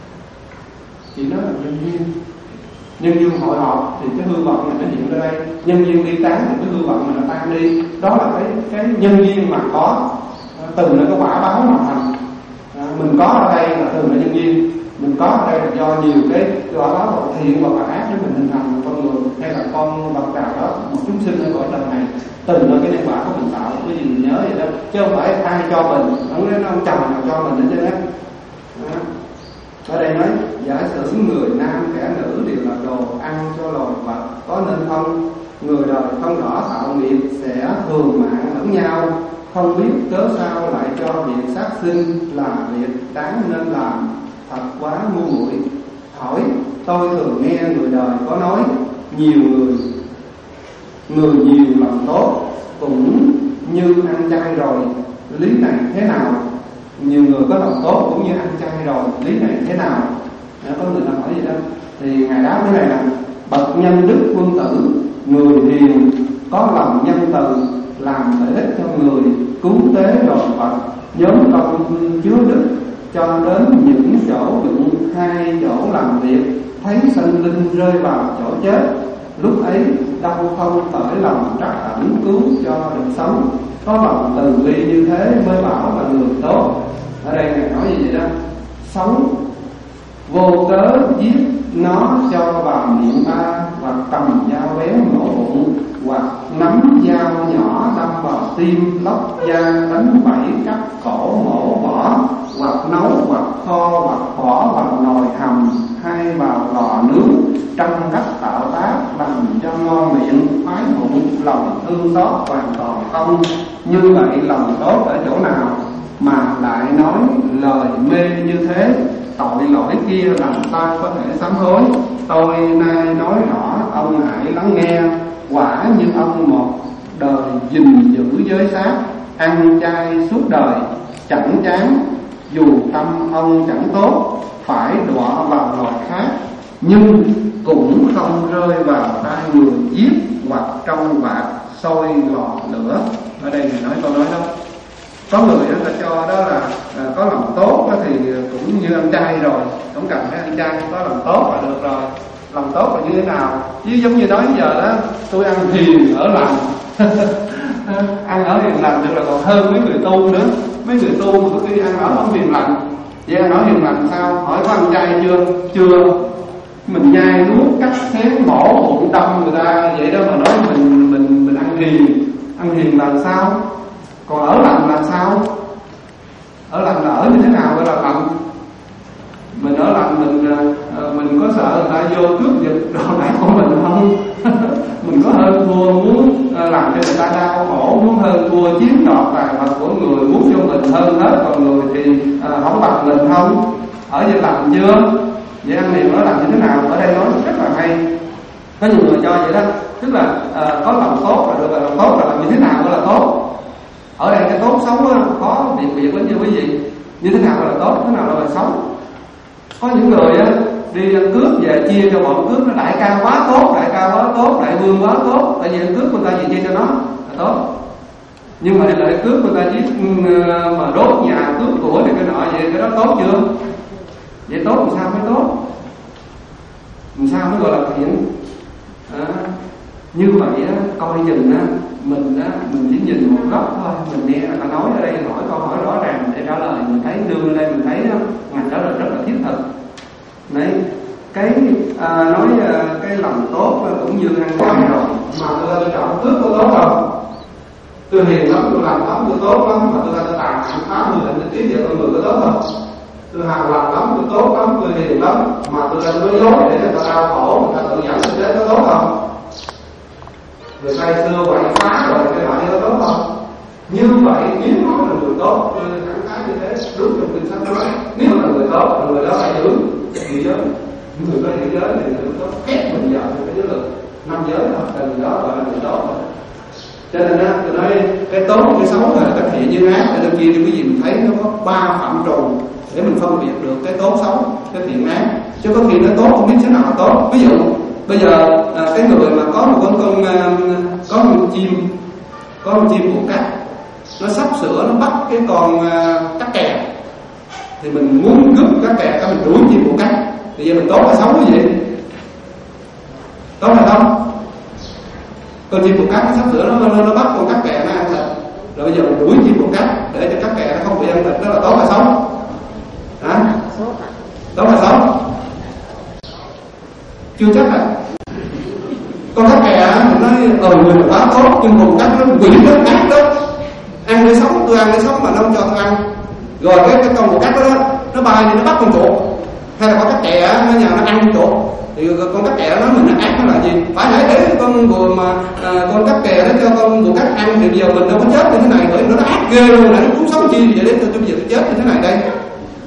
Chỉ nó là nhân duyên. Nhân duyên hội họp thì cái hư vật này nó hiện ra đây, nhân duyên ly tán thì cái hư vật này nó tan đi. Đó là cái cái nhân duyên mà có, từ là cái quả báo mà thành. À, mình có ở đây là từ là nhân duyên, mình có ở đây là do nhiều cái quả báo hoặc thiện hoặc là ác để mình hình thành một con người hay là con vật nào đó, một chúng sinh ở cõi đời này, từ là cái nhân quả của mình tạo. Cái gì mình nhớ vậy đó, chứ không phải ai cho mình, không nói ông chồng nào cho mình hết trơn á. Ở đây nói giả sử người nam kẻ nữ đều là đồ ăn cho loài vật, có nên không? Người đời không rõ tạo nghiệp sẽ thường mạng lẫn nhau, không biết cớ sao lại cho việc sát sinh là việc đáng nên làm, thật quá ngu muội. Hỏi tôi thường nghe người đời có nói nhiều người người nhiều lòng tốt cũng như ăn chay rồi, lý này thế nào? Nhiều người có lòng tốt cũng như ăn chay rồi, lý này thế nào? Đó, có người ta hỏi gì đó thì ngài đáp thế này là: bậc nhân đức quân tử, người hiền có lòng nhân từ, làm lợi ích cho người, cứu tế đồ vật, nhóm công chứa đức, cho đến những chỗ đựng hai chỗ làm việc, thấy sinh linh rơi vào chỗ chết, lúc ấy đâu không khởi lòng trắc ẩn cứu cho được sống. Có lòng từ bi như thế mới bảo là người tốt. Ở đây ngài nói gì vậy đó? Sống vô cớ giết nó cho vào miệng ta, hoặc cầm dao bén nổ bụng, hoặc nắm dao nhỏ đâm vào tim lóc da, đánh bẫy cắt cổ mổ bỏ, hoặc nấu hoặc kho hoặc bỏ vào nồi hầm hay vào lò nướng, trong cách tạo tác làm cho ngon miệng, khoái bụng, lòng thương xót hoàn toàn không. Như vậy lòng tốt ở chỗ nào mà lại nói lời mê như thế? Tội lỗi kia làm sao có thể sám hối? Tôi nay nói rõ, ông hãy lắng nghe. Quả như ông một đời gìn giữ giới sát, ăn chay suốt đời chẳng chán, dù tâm ông chẳng tốt, phải đọa vào loài khác, nhưng cũng không rơi vào tay người giết, hoặc trong bạc sôi lò lửa. Ở đây người nói câu nói đó. Có người người ta cho đó là à, có lòng tốt thì cũng như ăn chay rồi, không cần phải ăn chay, có lòng tốt là được rồi. Lòng tốt là như thế nào? Chứ giống như nói giờ đó, tôi ăn hiền ở lành ăn ở hiền lành được là còn hơn mấy người tu nữa. Mấy người tu mà có khi ăn ở không hiền lành. Vậy ăn ở hiền lành sao? Hỏi có ăn chay chưa? Chưa. Mình nhai nuốt cắt xén mổ bụng đâm người ta, vậy đó mà nói mình mình mình ăn hiền. Ăn hiền là sao? Còn ở lành là sao? Ở lành là ở như thế nào gọi là lành? Mình ở lành mình mình có sợ người ta vô cướp giật đồ đạc của mình không? Mình có hơn thua muốn làm cho người ta đau khổ, muốn hơn thua chiếm đoạt tài vật của người, muốn cho mình hơn hết, còn người thì à, không bằng mình không? Ở vậy lành chưa? Vậy ăn niệm ở lành như thế nào? Ở đây nói rất là hay. Có nhiều người cho vậy đó, tức là à, có lòng tốt là được, là lòng tốt là làm như thế nào gọi là tốt? Ở đây cái tốt xấu á, có biệt biệt lắm nha quý vị. Như thế nào là tốt, thế nào là xấu? Có những người á đi ăn cướp về chia cho bọn cướp, nó đại ca quá tốt, đại ca quá tốt, đại vương quá tốt, tại vì ăn cướp người ta gì chia cho nó là tốt. Nhưng mà lại cướp người ta giết mà đốt nhà, cướp của này cái nọ, vậy cái đó tốt chưa? Vậy tốt làm sao mới tốt? Làm sao mới gọi là thiện? À, như vậy á, coi chừng á, mình á, mình chỉ nhìn một góc thôi, mình nghe người ta nói ở đây, hỏi câu hỏi rõ ràng để trả lời, mình thấy đưa lên mình thấy đó, ngài trả lời rất là thiết thực. Đấy, cái à, nói à, cái lòng tốt cũng như ăn chay rồi, mà tôi ta chọn cướp có tốt không? Tôi hiền lắm, tôi làm lắm, tôi tốt lắm, mà tôi ta tàn hại phá người định trí về con người có tốt không? Tôi hào làm lắm, tôi tốt lắm, tôi hiền lắm, mà tôi ta nói dối để người ta đau khổ, người ta tự dẫn tới chết có tốt không? Người say xưa quậy phá rồi cái loại đó tốt không? Như vậy nếu nói là người tốt, tôi thẳng khái như thế, đúng trong kinh sách nói, nếu là người tốt, là người đó phải giữ người giới, người có giữ giới thì người tốt ép mình vào cái giới lực năm giới thôi, là người đó gọi là người tốt thôi. Cho nên á, tôi nói cái tốt, cái xấu là cái thiện như ác, ở bên kia thì quý vị mình thấy nó có ba phạm trù để mình phân biệt được cái tốt xấu, cái thiện ác. Chứ có khi nó tốt không biết thế nào là tốt. Ví dụ bây giờ à, cái người mà có một con con à, có một chim, có một chim của cắt, nó sắp sửa nó bắt cái con à, cắt kè, thì mình muốn cướp cắt kè, cái mình đuổi chim của cắt, thì giờ mình tốt hay xấu cái gì? Tốt hay không? Con chim của cắt nó sắp sửa nó, nó, nó bắt con cắt kè nó ăn thịt, rồi bây giờ mình đuổi chim của cắt để cho cắt kè nó không bị ăn thịt, đó là tốt hay xấu? Hả? Tốt hay xấu? Chưa chắc à. Con cắt kè mình nói ờ người là quá tốt, nhưng một cắt nó quỷ nó ác đó, ăn để sống, tôi ăn để sống mà nó không cho tôi ăn. Rồi cái cái con một cắt đó nó bay đi nó bắt con chuột, hay là con cắt kè nó nhà nó ăn con chuột, thì con cắt kè nó mình nó ác nó là gì? Phải hãy để con vừa mà à, con cắt kè nó cho con vừa cắt ăn thì bây giờ mình đâu có chết như thế này, bởi vì nó ác ghê luôn, là nó muốn sống chi vậy đấy, tôi bây giờ tôi chết như thế này đây.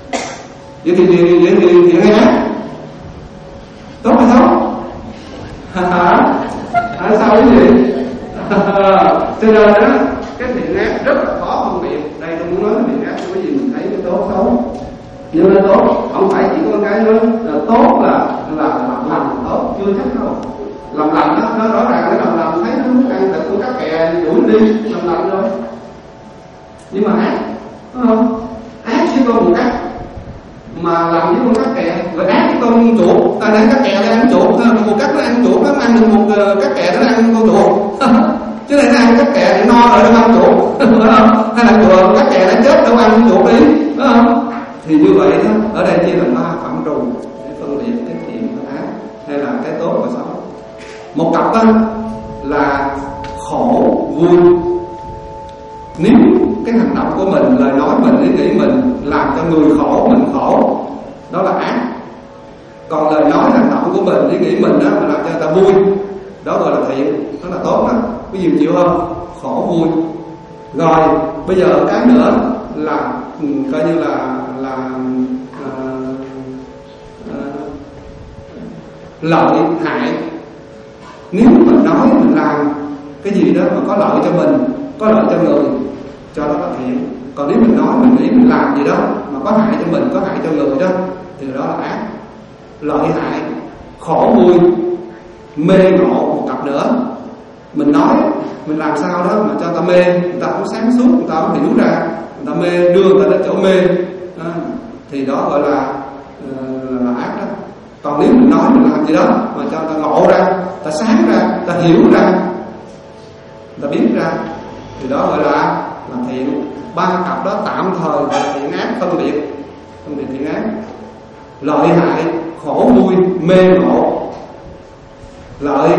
Vậy thì vậy thì vậy thì hay ác tốt hay xấu? hả? À, sao cái gì? Cho nên đó, cái thiện ác rất là khó phân biệt. Đây tôi muốn nói cái thiện ác cho cái gì mình thấy cái tốt xấu. Nhưng mà tốt không phải chỉ có cái nữa là tốt là là làm lành tốt chưa chắc đâu. Làm lành đó, nó rõ ràng cái làm lành thấy nó muốn ăn thịt của các kè đuổi đi làm lành rồi. Nhưng mà ác, đúng không? Ác với con một ác mà làm với con các kè, rồi ác với con chuột, ta đang các kè đang ăn chuột, một cách nó ăn chuột, nó ăn được một các kè nó ăn con chuột. Chứ này nó ăn các kè thì no rồi nó ăn chuột, đúng không? Hay là chuột các kè nó chết đâu ăn con chuột đi, đúng không? Thì như vậy đó, ở đây chia làm ba phạm trù để phân biệt cái thiện và ác, hay là cái tốt và xấu. Một cặp đó là khổ vui. Nếu cái hành động của mình, lời nói mình, ý nghĩ mình làm cho người khổ, mình khổ, đó là ác. Còn lời nói, hành động của mình, ý nghĩ mình đó, mình làm cho người ta vui, đó gọi là thiện, đó là tốt đó. Có gì chịu không? Khổ vui. Rồi bây giờ cái nữa là coi như là là à, à, lợi hại. Nếu mình nói mình làm cái gì đó mà có lợi cho mình, có lợi cho người, cho đó là thiện. Còn nếu mình nói mình nghĩ mình làm gì đó mà có hại cho mình, có hại cho người đó, thì đó là ác. Lợi hại, khổ vui, mê ngộ một cặp nữa. Mình nói mình làm sao đó mà cho người ta mê, người ta không sáng suốt, người ta không hiểu ra, người ta mê, đưa người ta đến chỗ mê đó, thì đó gọi là, uh, là ác đó. Còn nếu mình nói mình làm gì đó mà cho người ta ngộ ra, người ta sáng ra, người ta hiểu ra, người ta biết ra, thì đó gọi là là thiện. Ba cặp đó tạm thời là thiện ác phân biệt, phân biệt thiện ác. Lợi hại, khổ vui, mê ngộ. Lợi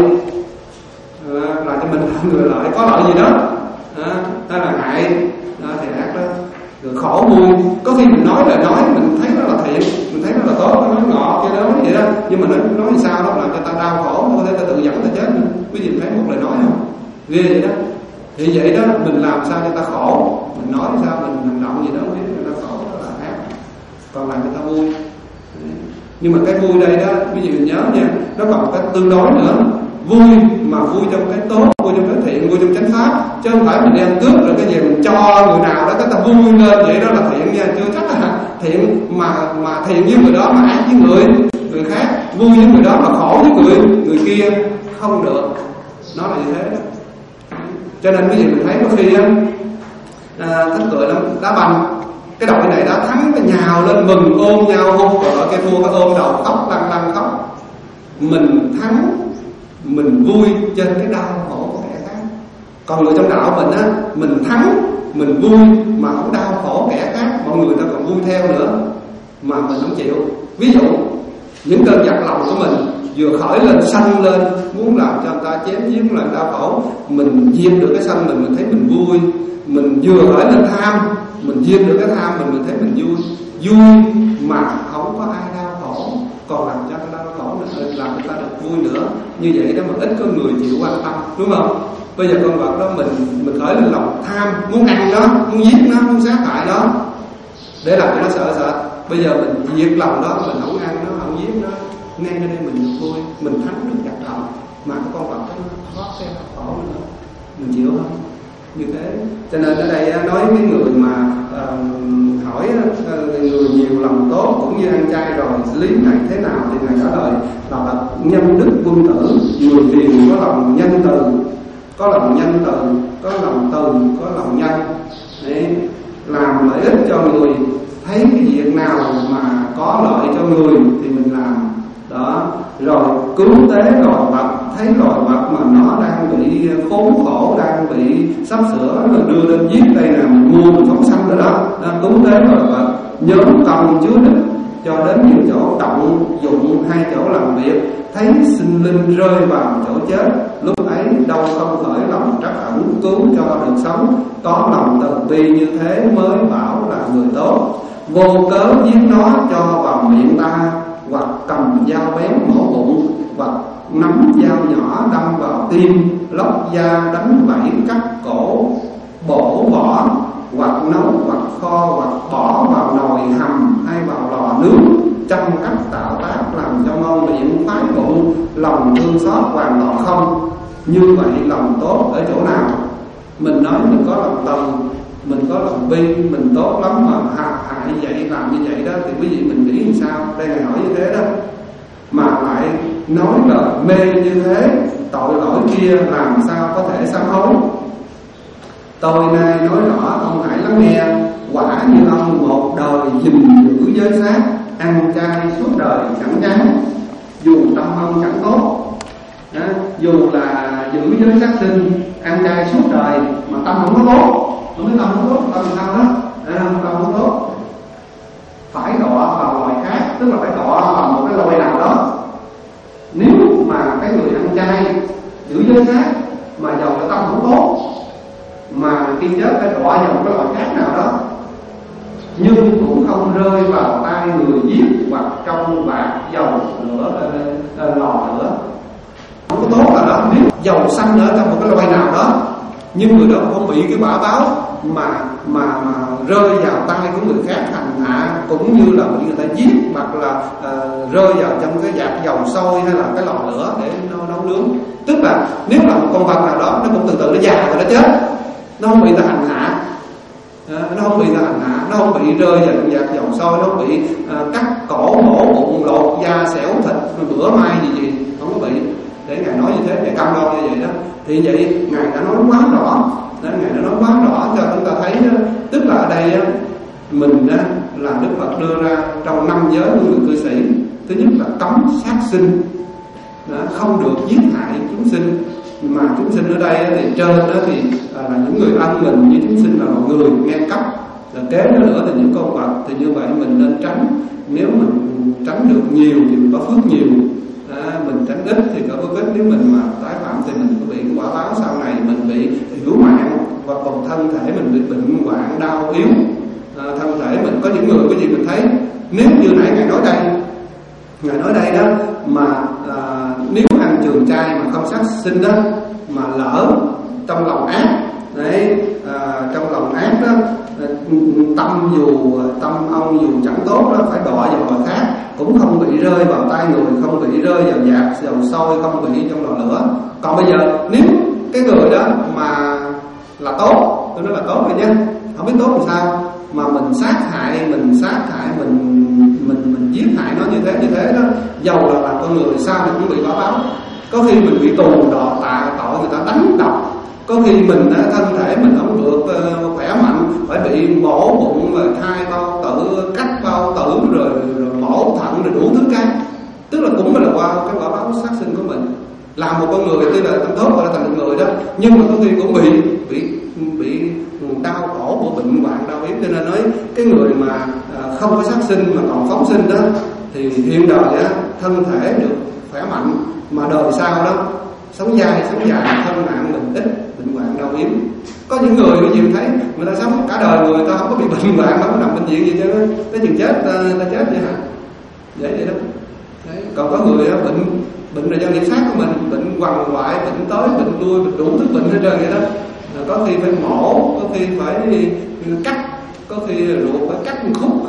à, là cho mình làm người lợi, có lợi gì đó à, đó là hại, đó thì ác đó. Rồi khổ vui, có khi mình nói lời nói mình thấy nó là thiện, mình thấy nó là tốt, nó nói ngọt cái đó vậy đó, nhưng mà nó nói thì sao đó làm cho ta đau khổ, có thể ta tự dẫn ta chết. Quý vị thấy một lời nói không? Ghê vậy đó. Thì vậy đó, mình làm sao cho ta khổ, mình nói sao, mình hành động gì đó khiến người ta khổ, đó là ác. Còn làm cho ta vui. Nhưng mà cái vui đây đó, quý vị mình nhớ nha, nó còn cái tương đối nữa. Vui mà vui trong cái tốt, vui trong cái thiện, vui trong chánh pháp, chứ không phải mình đem cướp rồi cái gì mình cho người nào đó cái ta vui lên vậy đó là thiện nha. Chưa chắc là thiện mà mà thiện với người đó mà ác với người người khác, vui với người đó mà khổ với người người kia, không được. Nó là như thế đó. Cho nên cái gì mình thấy có khi á, à, thắng cười lắm, đá banh, cái đội này đã thắng cái nhào lên mừng ôm nhau hôn, rồi đội kia thua cái ôm đầu khóc lăn lăn khóc. Mình thắng, mình vui trên cái đau khổ của kẻ khác. Còn người trong đạo mình á, mình thắng, mình vui mà không đau khổ kẻ khác, mọi người ta còn vui theo nữa mà mình không chịu. Ví dụ những cơn giận lòng của mình vừa khởi lên, sân lên, muốn làm cho người ta chém giết, muốn làm đau khổ, mình diệt được cái sân mình, mình thấy mình vui. Mình vừa khởi lên tham, mình diệt được cái tham mình, mình thấy mình vui. Vui mà không có ai đau khổ, còn làm cho người ta đau khổ nữa, làm người ta được vui nữa. Như vậy đó mà ít có người chịu quan tâm, đúng không? Bây giờ con vật đó mình mình khởi lên lòng tham, muốn ăn nó, muốn giết nó, muốn sát hại nó, để làm cho nó sợ sợ. Bây giờ mình diệt lòng đó, mình không ăn nó, không giết nó, ngay ở đây mình được vui, mình thắng được giặc lòng. Mà cái con vật đó nó khó xem khổ nữa, mình chịu không? Như thế. Cho nên ở đây nói với người mà uh, hỏi uh, người nhiều lòng tốt cũng như ăn chay rồi xử lý này thế nào, thì ngài trả lời là, là nhân đức quân tử, người hiền có lòng nhân từ, có lòng nhân từ, có lòng từ, có lòng nhân, để làm lợi ích cho người. Thấy cái việc nào mà có lợi cho người thì mình làm đó. Rồi cứu tế loài vật, thấy loài vật mà nó đang bị khốn khổ, đang bị sắp sửa rồi đưa lên giết, đây là mình mua mình phóng sanh rồi đó, đó cứu tế loài vật, nhóm công chứa đựng cho đến những chỗ động dụng hay chỗ làm việc, thấy sinh linh rơi vào chỗ chết, lúc ấy đâu không khởi lòng trắc ẩn, cứu cho được sống. Có lòng từ bi như thế mới bảo là người tốt. Vô cớ giết nó cho vào miệng ta, hoặc cầm dao bén mổ bụng, hoặc nắm dao nhỏ đâm vào tim, lóc da đánh vảy cắt cổ, bổ bỏ, hoặc nấu, hoặc kho, hoặc bỏ vào nồi hầm hay vào lò nướng, chăm cách tạo tác, làm cho ngon miệng khoái bụng, lòng thương xót hoàn toàn không. Như vậy lòng tốt ở chỗ nào? Mình nói mình có lòng từ, mình có lòng bi, mình tốt lắm mà hại hại vậy, làm như vậy đó thì quý vị mình nghĩ làm sao? Đây Ngài hỏi như thế đó, mà lại nói là mê như thế, tội lỗi kia làm sao có thể sám hối. Tôi nay nói rõ, ông hãy lắng nghe. Quả như ông một đời gìn giữ giới sát, ăn chay suốt đời chẳng chán, dù tâm ông chẳng tốt. Đó, dù là giữ giới sát sinh, ăn chay suốt đời mà tâm không có tốt, không biết tâm không tốt, tâm sao đó, tâm không tốt, phải đọa vào loài khác, tức là phải đọa vào một cái loài nào đó. Nếu mà cái người ăn chay giữ giới sát mà dầu cái tâm không tốt, mà khi chết phải đọa vào một cái loài khác nào đó, nhưng cũng không rơi vào tay người giết hoặc trong bạc dầu lửa lò lửa. Không có tốt là đó, nếu dầu xanh ở trong một cái loài nào đó, nhưng người đó không bị cái quả báo mà mà mà rơi vào tay của người khác hành hạ, cũng như là bị người ta giết, hoặc là uh, rơi vào trong cái vạc dầu sôi hay là cái lò lửa để nấu, nấu nướng. Tức là nếu là một con vật nào đó, nó cũng từ từ nó già rồi nó chết, nó không bị người ta hành hạ, uh, nó không bị người ta hành hạ, nó không bị rơi vào trong vạc dầu sôi, nó không bị uh, cắt cổ mổ bụng lột da xẻo thịt bữa mai gì gì, không có bị. Để Ngài nói như thế, Ngài cam đoan như vậy đó. Thì vậy Ngài đã nói quá rõ, đó, Ngài đã nói quá rõ cho chúng ta thấy đó. Tức là ở đây đó, mình đó, là Đức Phật đưa ra trong năm giới của người cư sĩ. Thứ nhất là cấm sát sinh, đó, không được giết hại chúng sinh. Mà chúng sinh ở đây thì trên đó thì là những người ân mình, với chúng sinh là mọi người ngang cấp. Rồi kế nữa nữa thì những con vật. Thì như vậy mình nên tránh. Nếu mình tránh được nhiều thì mình có phước nhiều. À, mình tránh ít thì có phước ít. Nếu mình mà tái phạm thì mình có bị cái quả báo sau này mình bị thiểu mạng, và còn thân thể mình bị bệnh hoạn đau yếu. À, thân thể mình có những người cái gì mình thấy, nếu như nãy Ngài nói đây, Ngài nói đây đó mà à, nếu ăn trường chay mà không sát sinh đó, mà lỡ trong lòng ác đấy, à, trong lòng ác đó, tâm dù tâm ông dù chẳng tốt đó, phải đọa vào người khác, cũng không bị rơi vào tay người, không bị rơi vào vạc dầu sôi, không bị trong lò lửa. Còn bây giờ nếu cái người đó mà là tốt, tôi nói là tốt rồi nhé, không biết tốt làm sao, mà mình sát hại, mình sát hại, mình mình mình giết hại nó như thế như thế đó, dầu là làm con người sao thì cũng bị quả báo. Có khi mình bị tù đọa tạ tội người ta đánh đập, có khi mình thân thể mình không được uh, khỏe mạnh, phải bị mổ bụng và khai bao tử, cắt bao tử, rồi, rồi mổ thận, rồi đủ thứ cái. Tức là cũng là qua cái quả báo sát sinh của mình. Làm một con người tức là tâm tốt gọi là thành người đó, nhưng mà có khi cũng bị bị bị đau khổ của bệnh hoạn đau yếu. Cho nên nói cái người mà uh, không có sát sinh mà còn phóng sinh đó, thì hiện đời á, thân thể được khỏe mạnh, mà đời sau đó sống dài, sống dài, thân mạng mình ít, bệnh hoạn đau yếu. Có những người cái gì mình thấy người ta sống cả đời, người ta không có bị bệnh hoạn, không có nằm bệnh viện gì chứ, tới chừng chết ta, ta chết vậy hả? Vậy vậy đó. Đấy. Còn có người đó, bệnh bệnh là do nghiệp sát của mình, bệnh quằn quại, bệnh tới, bệnh lui, bệnh đủ thứ bệnh hết trơn vậy đó. Có khi phải mổ, có khi phải cắt, có khi ruột phải cắt một khúc,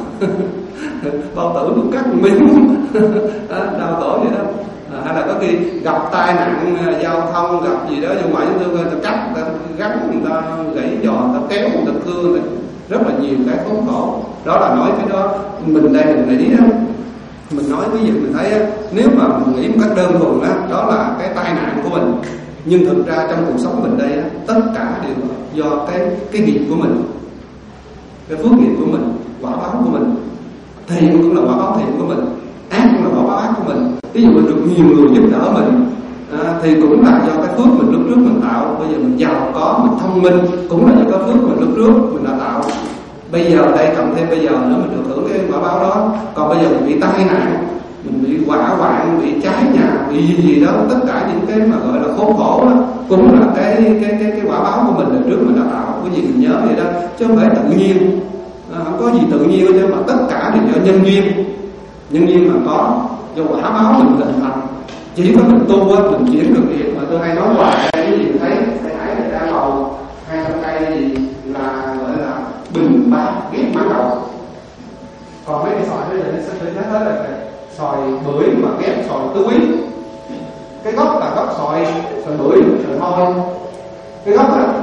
bao tử cũng cắt một miếng, đau khổ vậy đó. À, hay là có khi gặp tai nạn giao thông, gặp gì đó vô ngoại chúng tôi người ta cắt, người ta gắn, người ta gãy giò, người ta kéo, người ta cưa, người ta rất là nhiều cái khốn khổ. Đó là nói cái đó mình đây mình nghĩ đó, mình nói ví dụ mình thấy nếu mà mình nghĩ một cách đơn thuần đó, đó là cái tai nạn của mình, nhưng thực ra trong cuộc sống mình đây tất cả đều do cái cái nghiệp của mình, cái phước nghiệp của mình, quả báo của mình. Thiện cũng là quả báo thiện của mình, ác cũng là quả báo ác của mình. Ví dụ mình được nhiều người giúp đỡ mình, à, thì cũng là do cái phước mình lúc trước mình tạo. Bây giờ mình giàu có, mình thông minh, cũng là do cái phước mình lúc trước mình đã tạo. Bây giờ đây cộng thêm bây giờ nữa mình được hưởng cái quả báo đó. Còn bây giờ mình bị tai nạn, mình bị hỏa hoạn, bị cháy nhà, bị gì gì đó, tất cả những cái mà gọi là khốn khổ đó, cũng là cái cái cái cái quả báo của mình lần trước mình đã tạo. Cái gì mình nhớ vậy đó, chứ không phải tự nhiên. À, không có gì tự nhiên chứ, mà tất cả đều do nhân duyên. Nhân duyên mà có, do quả báo mình hình thành. Chỉ có mình tu á, mình chuyển được nghiệp. Mà tôi hay nói hoài cái gì thấy thấy thấy người ta bầu hai trăm cây gì là gọi là bình bát ghét mãn đầu. Còn mấy cái xoài bây giờ nó sẽ thử hết là xoài bưởi mà ghép xoài tứ quý. Cái gốc là gốc xoài xoài bưởi, xoài thôi. Cái gốc đó,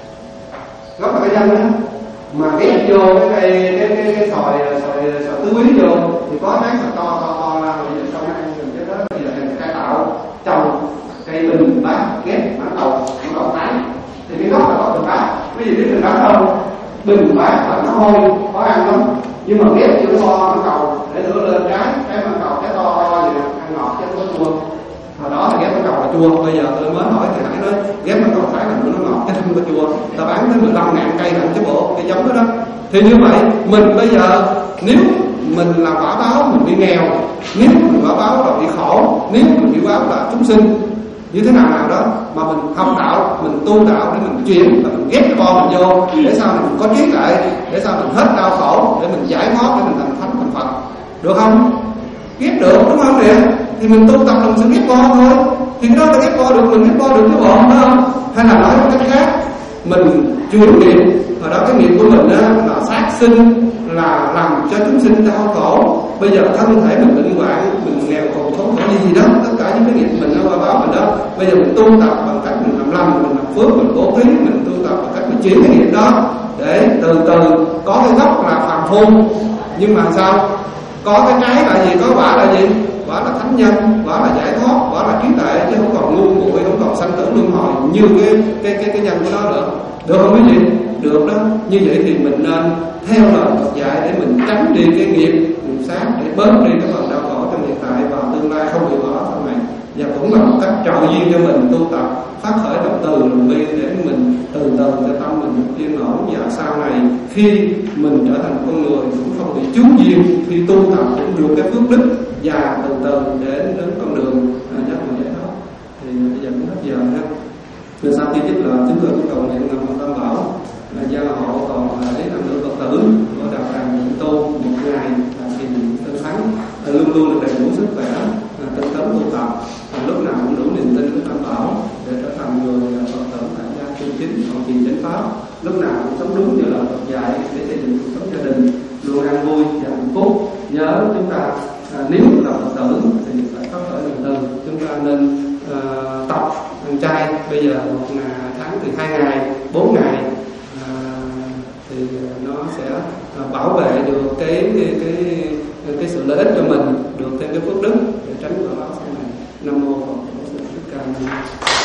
gốc là cái nhân đó, mà ghép vô cái cây cái cái cái xoài xoài xoài tứ quý vô thì có trái xoài to to to ra rồi sau này mình cái đó bây giờ thành cây tạo trồng cây bình bát ghép mãn cầu mãn cầu tái thì cái gốc là gốc bình bát. Ví dụ biết bình bát không? Bình bát là nó hôi khó ăn lắm, nhưng mà ghép vô cái bo mãn cầu để đưa lên trái trái mãn cầu trái to to gì ăn ngọt chứ không có chua. Hồi đó thì ghép mãn cầu là chua, bây giờ tôi mới hỏi thì Hải nói ghép mãn cầu thái là nó ngọt chứ không có chua. Ta bán tới mười lăm ngàn cây là cái bộ cái giống đó đó. Thì như vậy mình bây giờ nếu mình là quả báo mình bị nghèo, nếu mình quả báo là bị khổ, nếu mình bị báo là chúng sinh như thế nào nào đó mà mình học đạo, mình tu đạo để mình chuyển và mình ghép cái bo mình vô để sao mình có trí tuệ, để sao mình hết đau khổ, để mình giải thoát, để mình thành thánh thành Phật, được không? Ghép được đúng không nè? Thì mình tu tập là mình sẽ ghép bo thôi. Thì cái đó là ghép bo được, mình ghép bo được chứ bộ phải không? Hay là nói một cách khác, mình chuyển nghiệp, hồi đó cái nghiệp của mình á, là sát sinh, là làm cho chúng sinh đau khổ. Bây giờ thân thể mình bệnh hoạn, mình nghèo khổ khổ khổ gì gì đó, tất cả những cái nghiệp mình nó qua báo mình đó. Bây giờ mình tu tập bằng cách mình làm lành, mình làm phước, mình bố thí, mình tu tập bằng cách mình chuyển cái nghiệp đó để từ từ có cái gốc là phàm phu, nhưng mà sao? Có cái trái là gì? Có quả là gì? Quả là thánh nhân, quả là giải thoát, quả là trí tuệ, chứ không còn ngu muội, không còn sanh tử luân hồi như cái cái cái cái nhân của nó nữa. Được không quý vị? Được đó. Như vậy thì mình nên theo lời Phật dạy để mình tránh đi cái nghiệp nghiệp sát, để bớt đi cái phần đau khổ trong hiện tại và tương lai không bị bỏ sau này. Và cũng là một cách trợ duyên cho mình tu tập phát khởi động từ lòng bi để mình từ từ cho tâm mình yên ổn, và sau này khi mình trở thành con người cũng không bị chướng duyên, khi tu tập cũng được cái phước đức và từ từ để đến con đường giác ngộ giải thoát. Thì bây giờ cũng hết giờ ha. Rồi sau khi giúp là chúng tôi cũng cầu nguyện là một tam bảo là gia hộ còn lấy năng lượng Phật tử của đạo tràng Tịnh Tu một ngày là kỳ tinh thắng luôn luôn được đầy đủ sức khỏe, tinh tấn tu tập, lúc nào cũng đủ niềm tin với tam bảo để trở thành người Phật tử tại gia chân chính, còn trì chánh pháp, lúc nào cũng sống đúng như lời Phật dạy để xây dựng cuộc sống gia đình luôn an vui và hạnh phúc. Nhớ chúng ta à, nếu là Phật tử thì phải phát khởi từ từ, chúng ta nên à, tập ăn chay. Bây giờ một tháng thì hai ngày, bốn ngày à, thì nó sẽ à, bảo vệ được cái cái cái cái sự lợi ích cho mình, được thêm cái phước đức để tránh quả báo sau này. Nam mô Phật Thích Ca Mâu Ni.